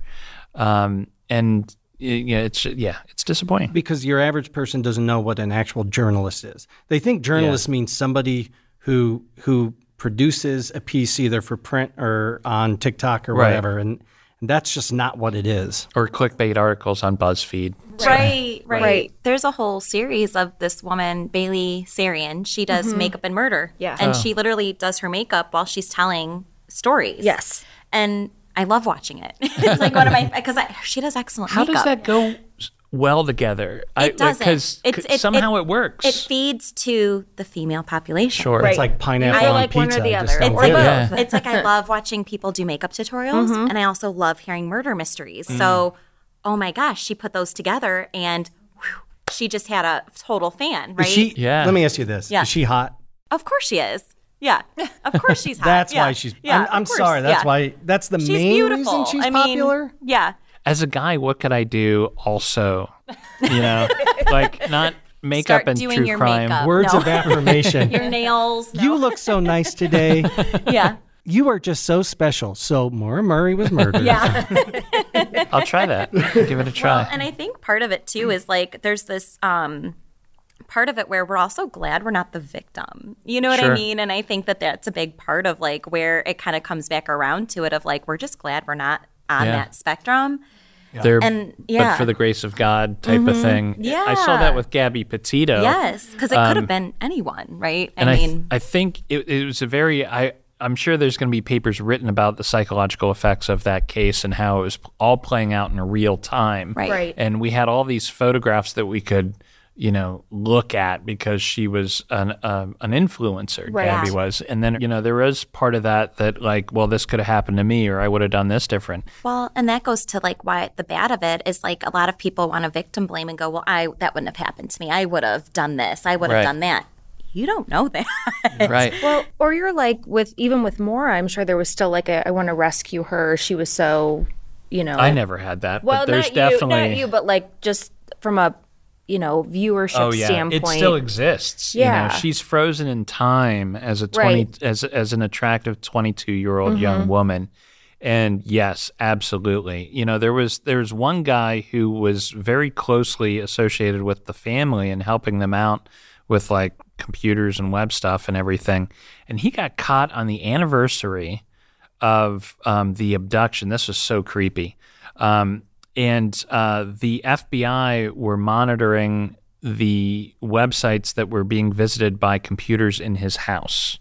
F: It's disappointing.
B: Because your average person doesn't know what an actual journalist is. They think journalist means somebody who produces a piece either for print or on TikTok or whatever, and that's just not what it is.
F: Or clickbait articles on BuzzFeed.
E: Right. There's a whole series of this woman, Bailey Sarian. She does makeup and murder.
A: Yeah.
E: And she literally does her makeup while she's telling stories.
A: Yes.
E: And I love watching it. It's like one of my, because she does excellent
F: How
E: makeup.
F: does that go well together?
E: It doesn't.
F: Because somehow it works.
E: It feeds to the female population.
F: Sure.
B: It's like pineapple
A: I
B: on
A: like
B: pizza.
A: one or the
B: I just
A: other.
B: don't
E: It's
B: get
E: like,
B: it.
E: it's like I love watching people do makeup tutorials, and I also love hearing murder mysteries. So, oh my gosh, she put those together, and whew, she just had a total fan, right?
B: Is she?
F: Yeah.
B: Let me ask you this:
E: Yeah.
B: Is she hot?
E: Of course she is. Yeah, of course she's hot.
B: That's
E: Yeah.
B: why she's.
E: Yeah,
B: I'm
E: of course.
B: sorry. That's
E: Yeah.
B: why. That's the
E: She's
B: main
E: beautiful.
B: reason she's
E: I mean,
B: popular.
E: yeah.
F: As a guy, what could I do also? Like not makeup
E: Start
F: and
E: doing
F: true
E: your
F: crime.
E: makeup.
B: Words
E: No.
B: of affirmation.
E: Your nails.
B: You look so nice today.
E: Yeah.
B: You are just so special. So Maura Murray was murdered.
E: Yeah.
F: I'll try that. Give it a try.
E: Well, and I think part of it too is like there's this part of it where we're also glad we're not the victim. You know what
F: Sure.
E: I mean? And I think that that's a big part of like where it kind of comes back around to it of like, we're just glad we're not on
F: Yeah.
E: that spectrum.
F: They're,
E: And,
F: but
E: yeah.
F: for the grace of God type of thing.
E: Yeah.
F: I saw that with Gabby Petito.
E: Yes, because it could have been anyone, right?
F: And
E: I mean,
F: I think it was a very I'm sure there's going to be papers written about the psychological effects of that case and how it was all playing out in real time.
E: Right.
A: Right.
F: And we had all these photographs that we could, look at because she was an influencer,
A: Right.
F: Gabby was. And then, there was part of that like, well, this could have happened to me or I would have done this different.
E: well, and that goes to like why the bad of it is like a lot of people want to victim blame and go, well, that wouldn't have happened to me. I would have done this. I would have
F: Right.
E: done that. You don't know that.
F: Right.
A: Well, or you're like even with Maura, I'm sure there was still like I want to rescue her. She was so,
F: I never had that.
A: Well,
F: but there's
A: not
F: definitely.
A: you, not you, but like just from a viewership
F: Oh yeah,
A: standpoint.
F: it still exists.
A: Yeah.
F: She's frozen in time as a
A: Right.
F: as an attractive 22-year-old young woman. And yes, absolutely. There was one guy who was very closely associated with the family and helping them out with like computers and web stuff and everything. And he got caught on the anniversary of the abduction. This was so creepy. And the FBI were monitoring the websites that were being visited by computers in his house.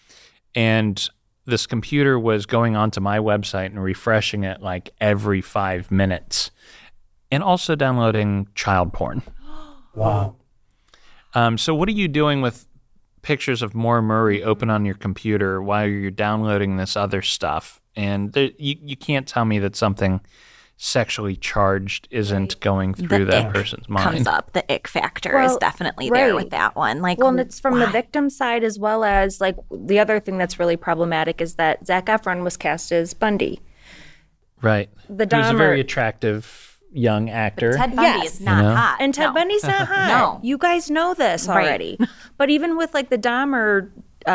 F: And this computer was going onto my website and refreshing it like every 5 minutes and also downloading child porn.
B: Wow.
F: So what are you doing with pictures of Maura Murray open on your computer while you're downloading this other stuff? And you can't tell me that something sexually charged isn't going through that
E: ick
F: person's mind.
E: comes up. The ick factor is
A: Well,
E: definitely there
A: right.
E: with that one. Like,
A: Well, and it's from the
E: why?
A: victim side as well as like the other thing that's really problematic is that Zac Efron was cast as Bundy.
F: Right.
A: The
F: He was a
A: Dahmer-
F: very attractive young actor.
E: Ted Bundy
A: Yes.
E: is not hot.
A: And Ted
E: No.
A: Bundy's not hot.
E: No.
A: You guys know this
E: Right.
A: already. But even with like the Dahmer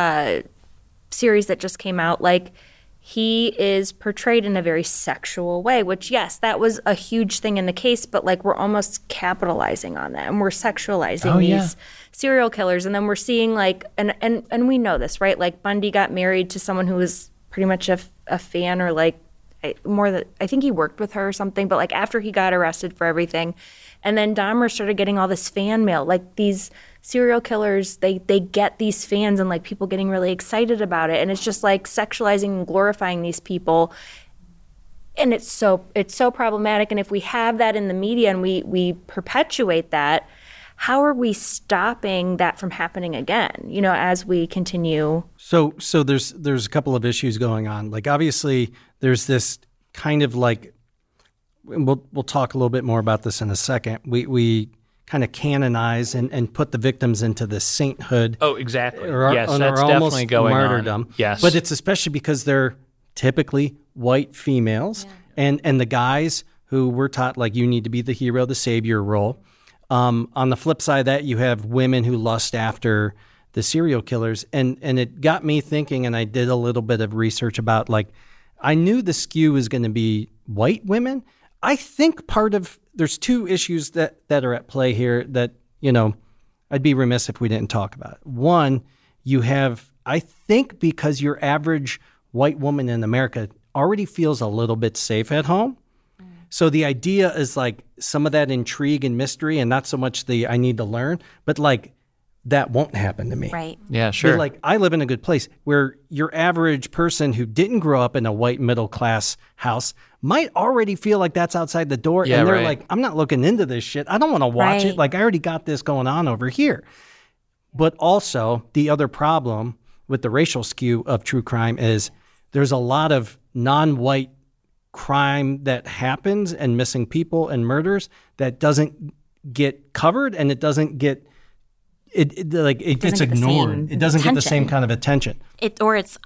A: series that just came out, like he is portrayed in a very sexual way, which yes, that was a huge thing in the case, but like we're almost capitalizing on that and we're sexualizing
F: Oh,
A: these
F: yeah.
A: serial killers. And then we're seeing like, and we know this, right? Like Bundy got married to someone who was pretty much a fan or like more than, I think he worked with her or something, but like after he got arrested for everything. And then Dahmer started getting all this fan mail. Like these serial killers, they get these fans and like people getting really excited about it. And it's just like sexualizing and glorifying these people. And it's so problematic. And if we have that in the media and we perpetuate that, how are we stopping that from happening again, as we continue?
B: So there's a couple of issues going on. Like obviously there's this kind of like, we'll talk a little bit more about this in a second. We kind of canonize and put the victims into this sainthood.
F: Oh, exactly.
B: Or,
F: yes,
B: or
F: that's
B: almost
F: definitely going
B: martyrdom.
F: on. Yes.
B: But it's especially because they're typically white females and the guys who were taught like you need to be the hero, the savior role. On the flip side of that, you have women who lust after the serial killers. And it got me thinking, and I did a little bit of research about like, I knew the skew was going to be white women. I think there's two issues that are at play here that, I'd be remiss if we didn't talk about. One, you have, I think because your average white woman in America already feels a little bit safe at home. So the idea is like some of that intrigue and mystery and not so much the I need to learn, but like that won't happen to me.
E: Right.
F: Yeah,
B: But,
F: sure.
B: like I live in a good place where your average person who didn't grow up in a white middle class house might already feel like that's outside the door.
F: Yeah,
B: and they're
F: right.
B: like, I'm not looking into this shit. I don't want to watch
E: Right.
B: it. Like I already got this going on over here. But also the other problem with the racial skew of true crime is there's a lot of non-white crime that happens and missing people and murders that doesn't get covered and it doesn't get it gets
E: get the
B: ignored.
E: same
B: It doesn't get the same
E: attention.
B: kind of attention.
E: It's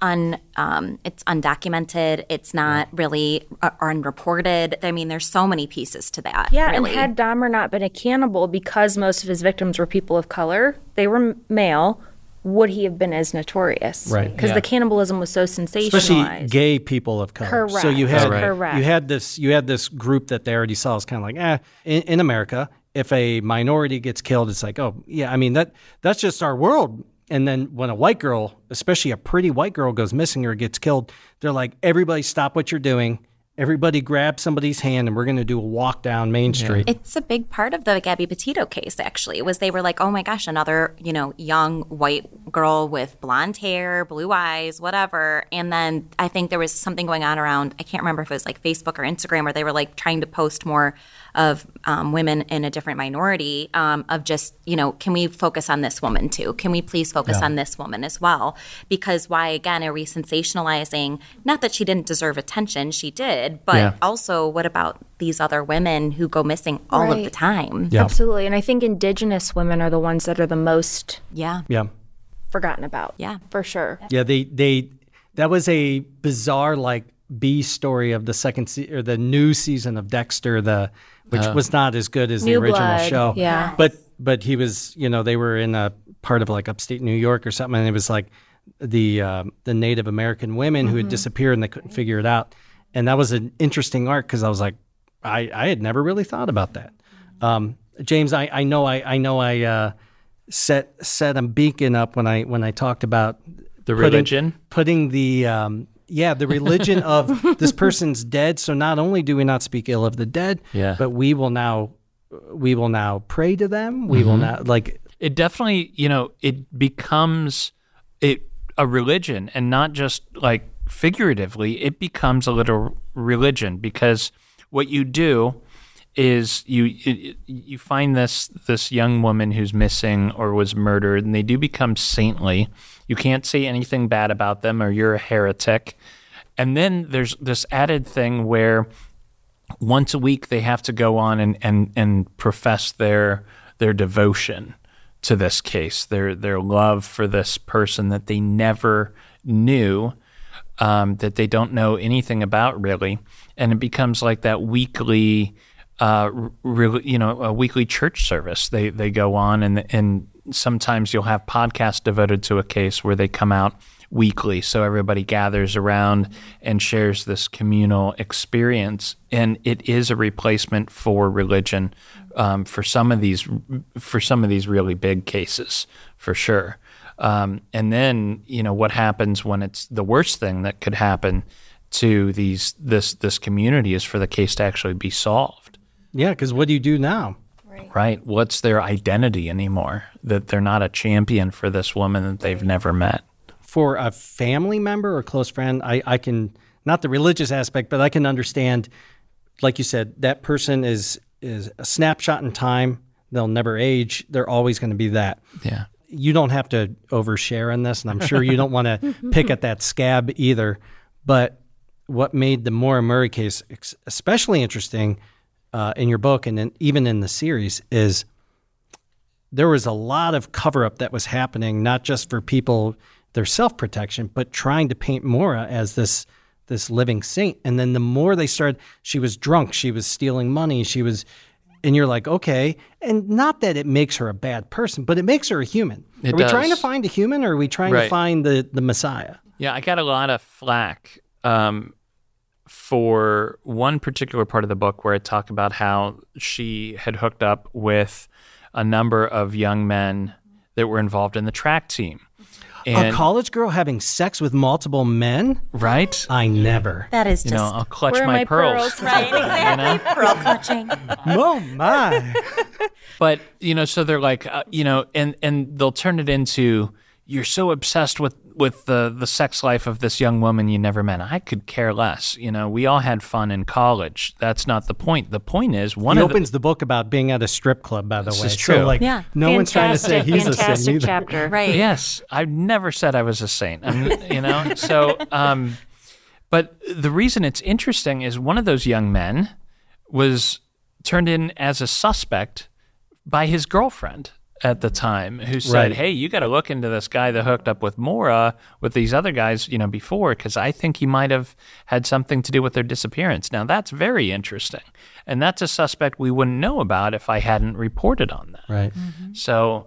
E: undocumented. It's not really unreported. I mean, there's so many pieces to that.
A: Yeah,
E: really.
A: and had Dahmer not been a cannibal because most of his victims were people of color, they were male, would he have been as notorious?
B: Right.
A: Because
F: Yeah.
A: the cannibalism was so sensationalized.
B: Especially gay people of color. So you
A: Correct.
B: had
A: Correct.
B: you had this group that they already saw as kind of like in America if a minority gets killed, it's like, oh yeah, I mean that's just our world. And then when a white girl, especially a pretty white girl, goes missing or gets killed, they're like, everybody stop what you're doing. Everybody grab somebody's hand and we're going to do a walk down Main Street.
E: It's a big part of the Gabby Petito case, actually. They were like, oh my gosh, another, young white girl with blonde hair, blue eyes, whatever. And then I think there was something going on around, I can't remember if it was like Facebook or Instagram, where they were like trying to post more of women in a different minority of just, can we focus on this woman too? Can we please focus on this woman as well? Because why, again, are we sensationalizing, not that she didn't deserve attention, she did, but also what about these other women who go missing all of the time?
B: Yeah.
A: Absolutely. And I think Indigenous women are the ones that are the most
E: Yeah.
A: forgotten about.
E: Yeah.
A: For sure.
B: Yeah, that was a bizarre like B story of the or the new season of Dexter, which was not as good as the
A: New
B: original
A: Blood,
B: show.
A: yeah.
B: But he was, they were in a part of like upstate New York or something, and it was like the Native American women who had disappeared and they couldn't figure it out. And that was an interesting arc because I was like, I had never really thought about that. James, I know I set a beacon up when I talked about
F: The religion?
B: putting the the religion of this person's dead. So not only do we not speak ill of the dead, but we will now pray to them. We will now
F: It definitely, it becomes a religion, and not just like figuratively. It becomes a little religion, because what you do is you find this young woman who's missing or was murdered, and they do become saintly. You can't say anything bad about them, or you're a heretic. And then there's this added thing where once a week they have to go on and profess their devotion to this case, their love for this person that they never knew, that they don't know anything about really, and it becomes like that weekly, a weekly church service. They go on, and sometimes you'll have podcasts devoted to a case where they come out weekly, so everybody gathers around and shares this communal experience, and it is a replacement for religion for some of these really big cases, for sure. And then what happens when it's the worst thing that could happen to this community is for the case to actually be solved.
B: Yeah, because what do you do now?
F: Right. What's their identity anymore? That they're not a champion for this woman that they've never met.
B: For a family member or close friend, I can, not the religious aspect, but I can understand, like you said, that person is a snapshot in time. They'll never age. They're always going to be that.
F: Yeah.
B: You don't have to overshare in this, and I'm sure you don't want to pick at that scab either. But what made the Maura Murray case especially interesting in your book, and then even in the series, is there was a lot of cover-up that was happening, not just for people, their self-protection, but trying to paint Maura as this living saint. And then the more they started, she was drunk, she was stealing money, and you're like, okay. And not that it makes her a bad person, but it makes her a human. Are we trying to find a human, or are we trying to find the Messiah?
F: Yeah, I got a lot of flack for one particular part of the book where I talk about how she had hooked up with a number of young men that were involved in the track team. And,
B: a college girl having sex with multiple men?
F: Right?
B: I never.
E: That is just...
F: I'll clutch
A: Where are
F: my
A: my
F: pearls.
A: pearls?
E: Right, exactly. Pearl clutching.
B: Oh, my.
F: But, so they're like, and they'll turn it into, you're so obsessed with the sex life of this young woman you never met. I could care less. We all had fun in college. That's not the point. The point is
B: He opens the book about being at a strip club, by the way.
F: is true.
B: So, no one's trying to say he's a saint
A: fantastic
B: either.
A: chapter.
E: Right.
F: Yes, I've never said I was a saint. So, but the reason it's interesting is one of those young men was turned in as a suspect by his girlfriend at the time, who said,
B: Right.
F: hey, you got to look into this guy that hooked up with Maura, with these other guys, before, because I think he might have had something to do with their disappearance. Now, that's very interesting. And that's a suspect we wouldn't know about if I hadn't reported on that.
B: Right.
F: So,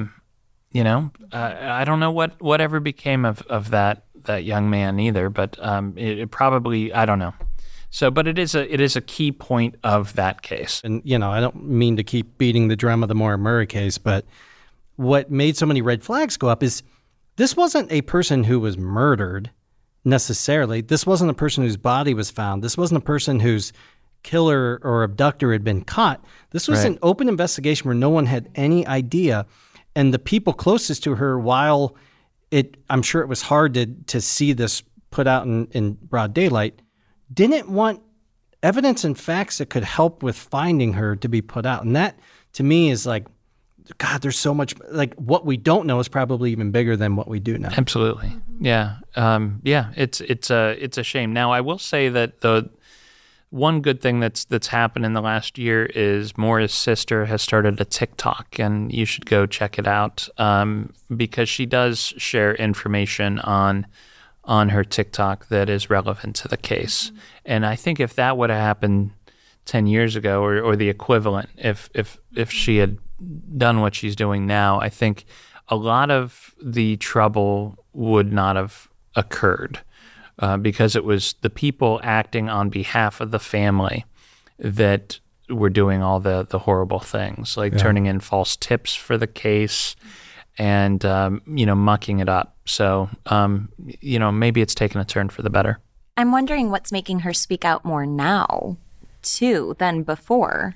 F: I don't know what ever became of that young man either, but it probably, I don't know. So, but it is a key point of that case.
B: And, I don't mean to keep beating the drum of the Maura Murray case, but what made so many red flags go up is this wasn't a person who was murdered necessarily. This wasn't a person whose body was found. This wasn't a person whose killer or abductor had been caught. This was an open investigation where no one had any idea. And the people closest to her, while I'm sure it was hard to see this put out in broad daylight, didn't want evidence and facts that could help with finding her to be put out. And that, to me, is like, God, there's so much, like, what we don't know is probably even bigger than what we do know.
F: Absolutely. Yeah. It's a shame. Now, I will say that the one good thing that's happened in the last year is Maura's sister has started a TikTok, and you should go check it out because she does share information on her TikTok that is relevant to the case. Mm-hmm. And I think if that would have happened 10 years ago or the equivalent, if she had done what she's doing now, I think a lot of the trouble would not have occurred because it was the people acting on behalf of the family that were doing all the horrible things, like turning in false tips for the case and, mucking it up. So, maybe it's taken a turn for the better.
E: I'm wondering what's making her speak out more now, too, than before.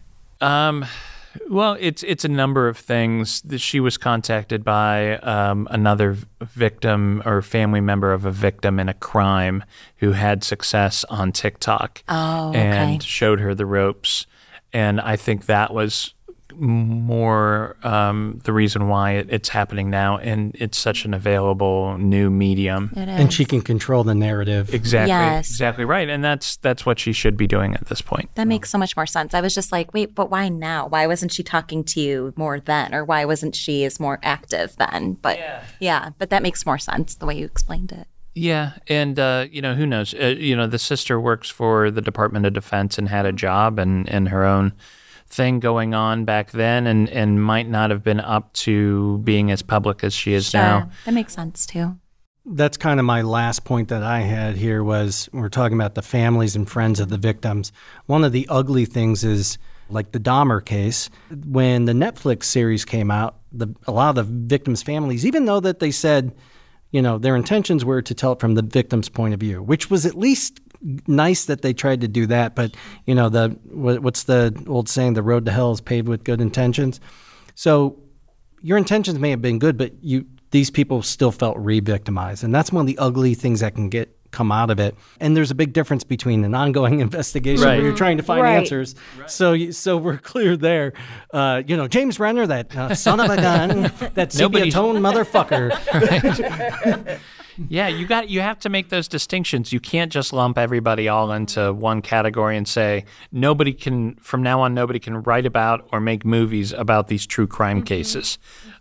F: Well, it's a number of things. She was contacted by another victim or family member of a victim in a crime who had success on TikTok and showed her the ropes. And I think that was more the reason why it's happening now, and it's such an available new medium.
E: It is.
B: And she can control the narrative.
F: Exactly.
E: Yes.
F: Exactly right. And that's what she should be doing at this point.
E: That makes so much more sense. I was just like, wait, but why now? Why wasn't she talking to you more then? Or why wasn't she as more active then? But but that makes more sense the way you explained it.
F: Yeah, and who knows? The sister works for the Department of Defense and had a job and her own thing going on back then, and might not have been up to being as public as she is now.
E: That makes sense too.
B: That's kind of my last point that I had here was we're talking about the families and friends of the victims. One of the ugly things is like the Dahmer case. When the Netflix series came out, a lot of the victims' families, even though that they said, their intentions were to tell it from the victim's point of view, which was at least nice that they tried to do that. But, what's the old saying, the road to hell is paved with good intentions. So your intentions may have been good, but these people still felt re-victimized. And that's one of the ugly things that can come out of it. And there's a big difference between an ongoing investigation where you're trying to find answers. Right. So we're clear there. James Renner, that son of a gun, that sepia-toned motherfucker.
F: Right. Yeah, you have to make those distinctions. You can't just lump everybody all into one category and say from now on nobody can write about or make movies about these true crime cases.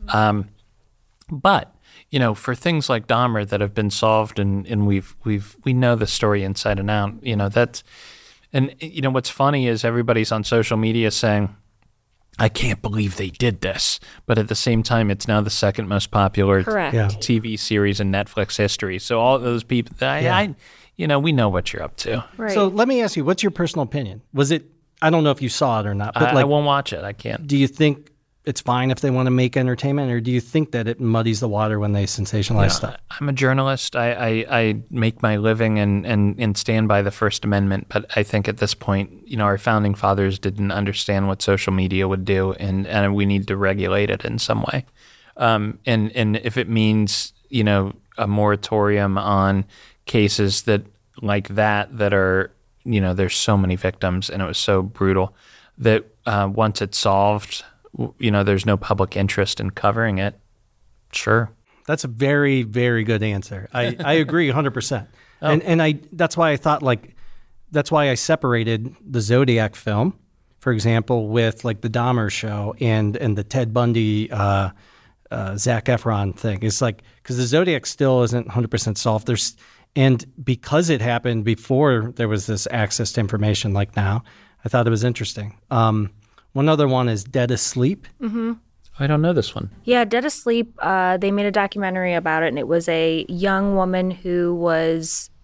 F: But for things like Dahmer that have been solved and we know the story inside and out, what's funny is everybody's on social media saying, I can't believe they did this. But at the same time, it's now the second most popular TV series in Netflix history. So all those people, we know what you're up to.
A: Right.
B: So let me ask you, what's your personal opinion? Was it, I don't know if you saw it or not, but
F: I won't watch it. I can't.
B: Do you think it's fine if they want to make entertainment, or do you think that it muddies the water when they sensationalize stuff?
F: I'm a journalist. I make my living and stand by the First Amendment, but I think at this point, our founding fathers didn't understand what social media would do, and we need to regulate it in some way. And if it means, a moratorium on cases that are, there's so many victims and it was so brutal that once it's solved, there's no public interest in covering it. Sure.
B: That's a very, very good answer. I agree 100%. Oh. And that's why I thought that's why I separated the Zodiac film, for example, with like the Dahmer show and the Ted Bundy, Zac Efron thing. It's like, because the Zodiac still isn't 100% solved. And because it happened before there was this access to information like now, I thought it was interesting. One other one is Dead Asleep.
A: Mm-hmm.
F: I don't know this one.
A: Yeah, Dead Asleep, they made a documentary about it, and it was a young woman who was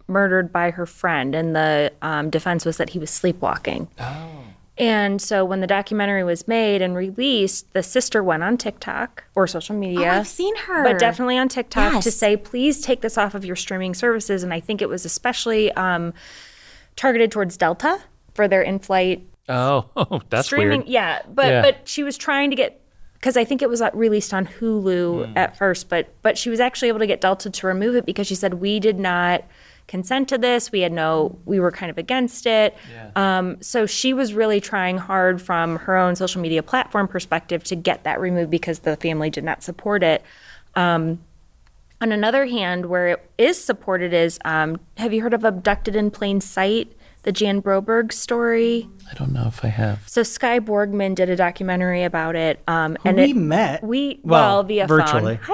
A: murdered by her friend, and the defense was that he was sleepwalking. Oh. And so when the documentary was made and released, the sister went on TikTok or social media.
E: Oh, I've seen her.
A: But definitely on TikTok
E: Yes.
A: to say, please take this off of your streaming services. And I think it was especially targeted towards Delta for their in-flight
F: Oh, that's
A: streaming.
F: weird.
A: Yeah, but she was trying to get, because I think it was released on Hulu at first, but she was actually able to get Delta to remove it because she said, we did not consent to this. We were kind of against it. Yeah. So she was really trying hard from her own social media platform perspective to get that removed because the family did not support it. On another hand, where it is supported is, have you heard of Abducted in Plain Sight, the Jan Broberg story?
F: I don't know if I have.
A: So Skye Borgman did a documentary about it. And
B: we met.
A: Via
B: virtually.
A: phone.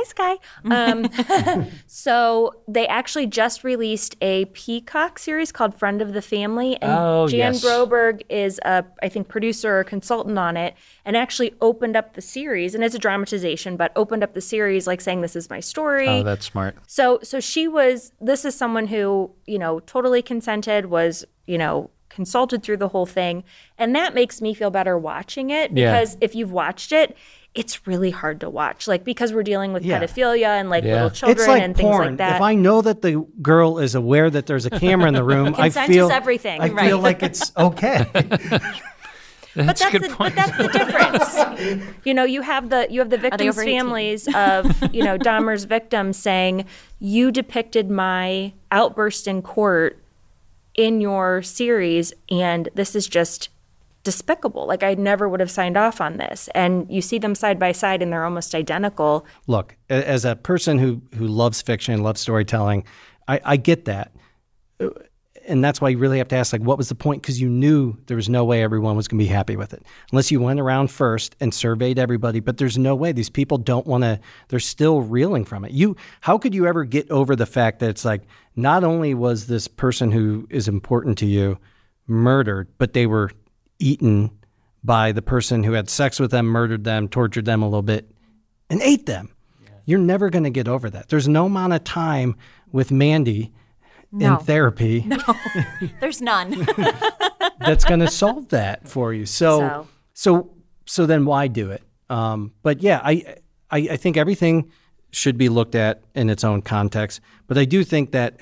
A: Hi, Skye. So they actually just released a Peacock series called Friend of the Family. And Jan
F: yes.
A: Broberg is I think, producer or consultant on it, and actually opened up the series. And it's a dramatization, but opened up the series like saying, this is my story.
F: Oh, that's smart.
A: So this is someone who, totally consented, was, consulted through the whole thing. And that makes me feel better watching it because if you've watched it, it's really hard to watch. Like, because we're dealing with pedophilia and little children
B: It's like
A: and
B: porn.
A: things like that.
B: If I know that the girl is aware that there's a camera in the room,
A: Consent
B: I feel
A: is everything.
B: I feel like it's okay.
A: But that's the difference. You have the victims'
E: over 18?
A: families of Dahmer's victims saying, you depicted my outburst in court in your series, and this is just despicable. Like, I never would have signed off on this. And you see them side by side, and they're almost identical.
B: Look, as a person who loves fiction, loves storytelling, I get that. And that's why you really have to ask, what was the point? Because you knew there was no way everyone was going to be happy with it. Unless you went around first and surveyed everybody. But there's no way. These people don't want to, they're still reeling from it. How could you ever get over the fact that it's like, not only was this person who is important to you murdered, but they were eaten by the person who had sex with them, murdered them, tortured them a little bit, and ate them. Yeah. You're never going to get over that. There's no amount of time with Mandy in therapy.
E: No, there's none.
B: That's going to solve that for you. So then why do it? But yeah, I think everything should be looked at in its own context. But I do think that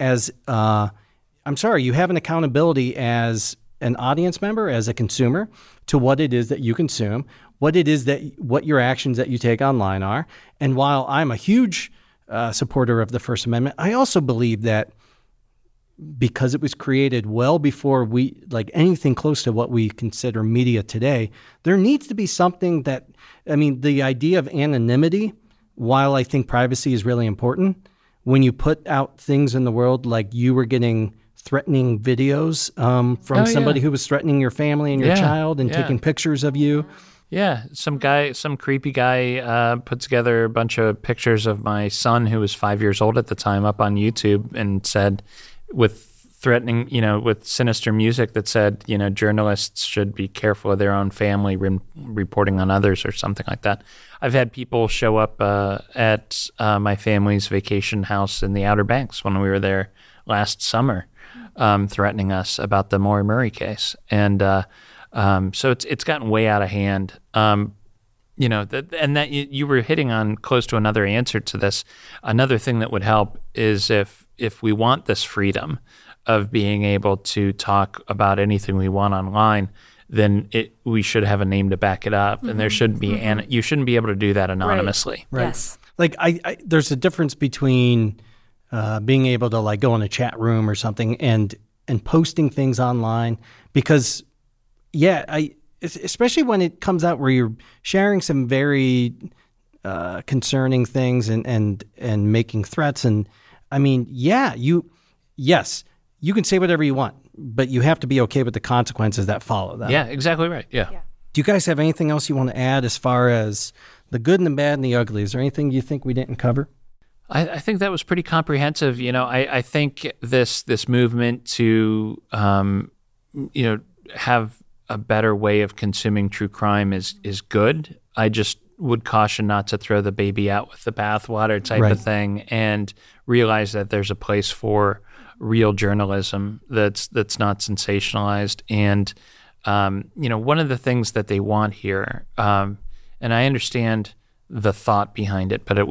B: you have an accountability as an audience member, as a consumer, to what it is that you consume, what your actions that you take online are. And while I'm a huge supporter of the First Amendment, I also believe that because it was created well before anything close to what we consider media today, there needs to be something the idea of anonymity, while I think privacy is really important, when you put out things in the world, like you were getting threatening videos from somebody who was threatening your family and your child and taking pictures of you.
F: Yeah, some creepy guy put together a bunch of pictures of my son, who was 5 years old at the time, up on YouTube, and said, with threatening, with sinister music that said, journalists should be careful of their own family reporting on others, or something like that. I've had people show up at my family's vacation house in the Outer Banks when we were there last summer, threatening us about the Maury Murray case. And so it's gotten way out of hand. You were hitting on close to another answer to this. Another thing that would help is if we want this freedom of being able to talk about anything we want online, then we should have a name to back it up, and there shouldn't be you shouldn't be able to do that anonymously.
B: Right.
A: Yes.
B: Like there's a difference between being able to go in a chat room or something and posting things online, because especially when it comes out where you're sharing some very concerning things and making threats. And I mean, you can say whatever you want, but you have to be okay with the consequences that follow that.
F: Yeah, exactly right. Yeah.
B: Do you guys have anything else you want to add as far as the good and the bad and the ugly? Is there anything you think we didn't cover?
F: I think that was pretty comprehensive. I think this movement to have a better way of consuming true crime is good. I just would caution not to throw the baby out with the bathwater type of thing, and realize that there's a place for real journalism that's not sensationalized. And one of the things that they want here, and I understand the thought behind it, but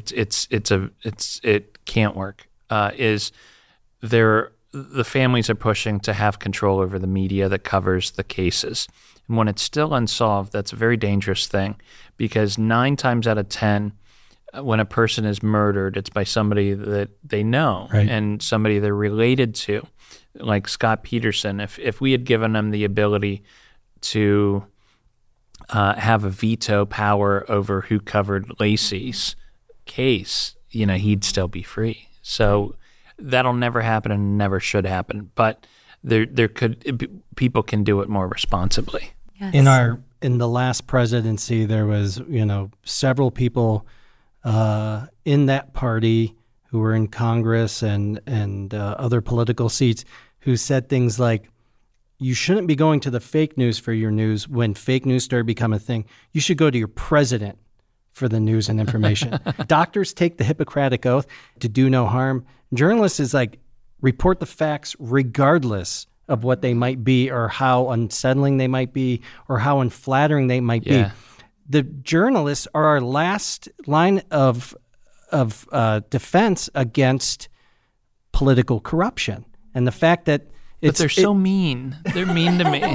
F: it can't work. Is the families are pushing to have control over the media that covers the cases. And when it's still unsolved, that's a very dangerous thing, because 9 times out of 10, when a person is murdered, it's by somebody that they know and somebody they're related to, like Scott Peterson. If we had given him the ability to have a veto power over who covered Lacey's case, he'd still be free. So that'll never happen and never should happen. But people can do it more responsibly.
E: Yes.
B: In the last presidency, there was several people in that party who were in Congress and other political seats who said things like, you shouldn't be going to the fake news for your news. When fake news started becoming a thing, you should go to your president for the news and information. Doctors take the Hippocratic Oath to do no harm. Journalists is like, report the facts regardless of what they might be or how unsettling they might be or how unflattering they might be. The journalists are our last line of defense against political corruption. And the fact that
F: but they're so mean. They're mean to me.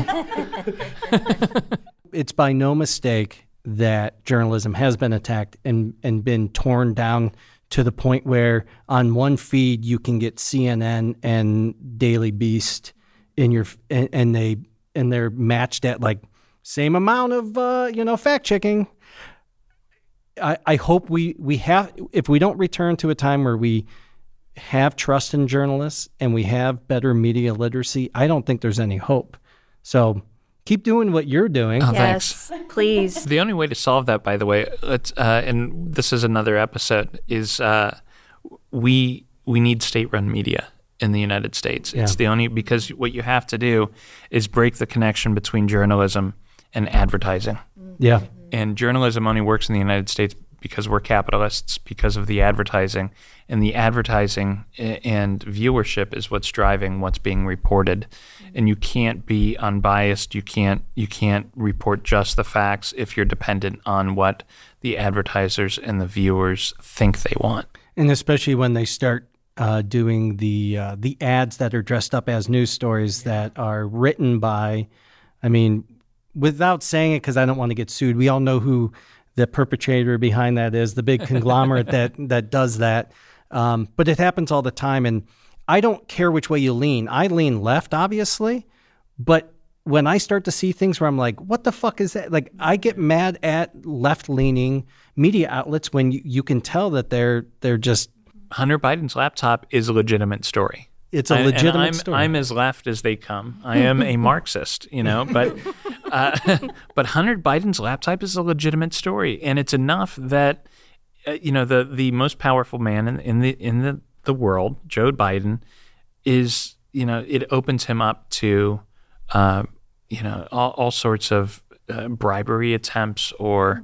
B: It's by no mistake that journalism has been attacked and been torn down to the point where on one feed you can get CNN and Daily Beast in your and they're matched at like same amount of fact checking. I hope we have, if we don't return to a time where we have trust in journalists and we have better media literacy, I don't think there's any hope. So keep doing what you're doing.
F: Oh,
A: yes,
F: thanks.
A: Please.
F: The only way to solve that, by the way, and this is another episode, is we need state-run media in the United States. It's the only, because what you have to do is break the connection between journalism and advertising.
B: Yeah.
F: And journalism only works in the United States because we're capitalists, because of the advertising. And the advertising and viewership is what's driving what's being reported. And you can't be unbiased. You can't report just the facts if you're dependent on what the advertisers and the viewers think they want.
B: And especially when they start doing the ads that are dressed up as news stories that are written by, without saying it because I don't want to get sued, we all know who the perpetrator behind that is, the big conglomerate that does that. But it happens all the time. And I don't care which way you lean. I lean left, obviously. But when I start to see things where I'm like, what the fuck is that? Like, I get mad at left-leaning media outlets when you can tell that they're just...
F: Hunter Biden's laptop is a legitimate story.
B: It's a legitimate story.
F: I'm as left as they come. I am a Marxist, but Hunter Biden's laptop is a legitimate story, and it's enough that the most powerful man in the world, Joe Biden, is it opens him up to all sorts of bribery attempts or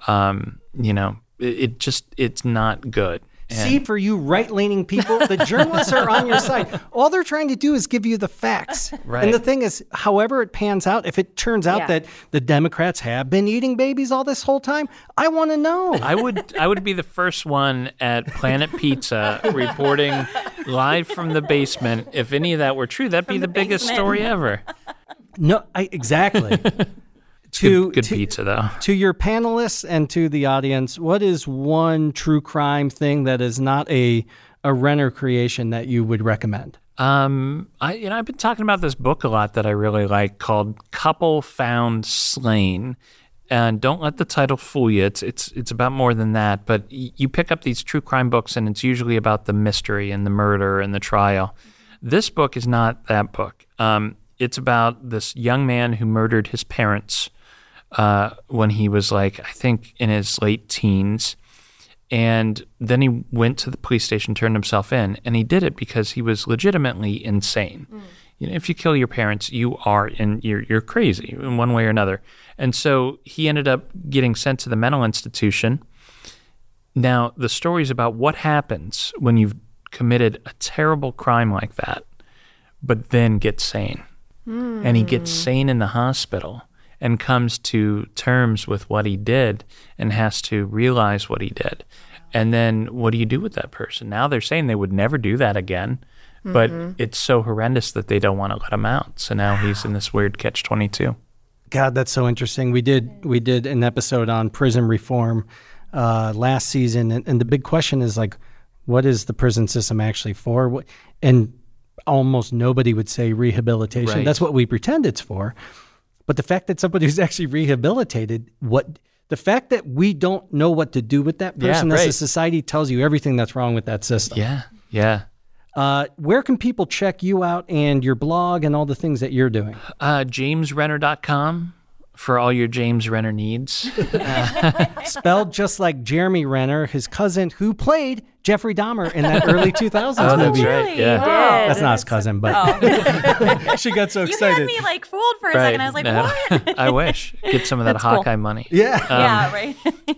F: it's not good.
B: See, for you right-leaning people, the journalists are on your side. All they're trying to do is give you the facts.
F: Right.
B: And the thing is, however it pans out, if it turns out that the Democrats have been eating babies all this whole time, I want to know.
F: I would be the first one at Planet Pizza reporting live from the basement. If any of that were true, that'd be the biggest story ever.
B: No, exactly.
F: Good pizza, though.
B: To your panelists and to the audience, what is one true crime thing that is not a Renner creation that you would recommend?
F: I've been talking about this book a lot that I really like called Couple Found Slain. And don't let the title fool you. It's about more than that. But you pick up these true crime books, and it's usually about the mystery and the murder and the trial. This book is not that book. It's about this young man who murdered his parents when he was I think in his late teens. And then he went to the police station, turned himself in, and he did it because he was legitimately insane. If you kill your parents, you're crazy in one way or another. And so he ended up getting sent to the mental institution. Now, the story is about what happens when you've committed a terrible crime like that, but then gets sane. And he gets sane in the hospital and comes to terms with what he did and has to realize what he did. And then what do you do with that person? Now they're saying they would never do that again, but it's so horrendous that they don't want to let him out. So now he's in this weird catch-22.
B: God, that's so interesting. We did an episode on prison reform last season, and the big question is like, what is the prison system actually for? And almost nobody would say rehabilitation.
F: Right.
B: That's what we pretend it's for. But the fact that somebody who's actually rehabilitated, the fact that we don't know what to do with that person as a society tells you everything that's wrong with that system.
F: Yeah.
B: Where can people check you out and your blog and all the things that you're doing?
F: JamesRenner.com for all your James Renner needs.
B: Spelled just like Jeremy Renner, his cousin who played Jeffrey Dahmer in that early 2000s movie.
F: That's right. Yeah.
B: That's not his cousin, but she got so
E: You
B: excited.
E: had me like fooled for a second. I was like, what?
F: I wish. Get some of that Hawkeye money.
B: Yeah.
E: Yeah, right.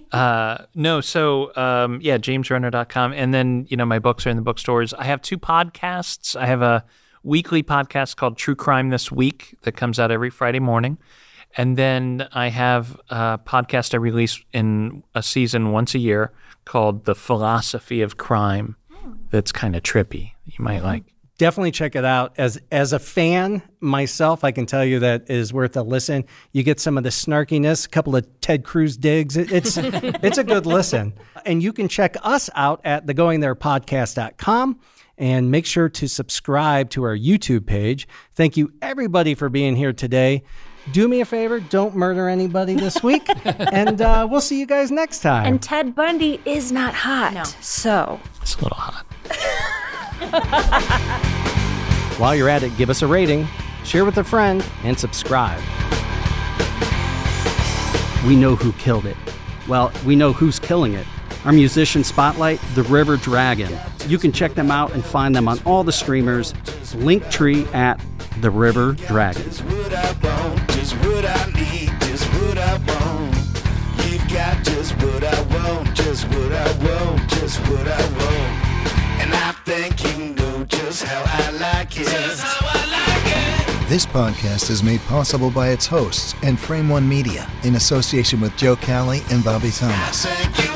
F: JamesRenner.com. And then, my books are in the bookstores. I have 2 podcasts. I have a weekly podcast called True Crime This Week that comes out every Friday morning. And then I have a podcast I release in a season once a year called The Philosophy of Crime. That's kind of trippy. You might like.
B: Definitely check it out. As a fan myself, I can tell you that it is worth a listen. You get some of the snarkiness, a couple of Ted Cruz digs. It's a good listen. And you can check us out at thegoingtherepodcast.com and make sure to subscribe to our YouTube page. Thank you, everybody, for being here today. Do me a favor, don't murder anybody this week, and we'll see you guys next time.
A: And Ted Bundy is not hot.
E: No.
A: So
F: It's a little hot.
B: While you're at it, give us a rating, share with a friend, and subscribe. We know who killed it. Well, we know who's killing it. Our musician spotlight, The River Dragon. You can check them out and find them on all the streamers. Linktree at The River Dragon.
C: Just what I want, just what I need, just what I want. You've got just what I want, just what I want, just what I want. And I think you know just how I like it. Just how I like it.
D: This podcast is made possible by its hosts and Frame One Media in association with Joe Cali and Bobby Thomas.
C: Thank you.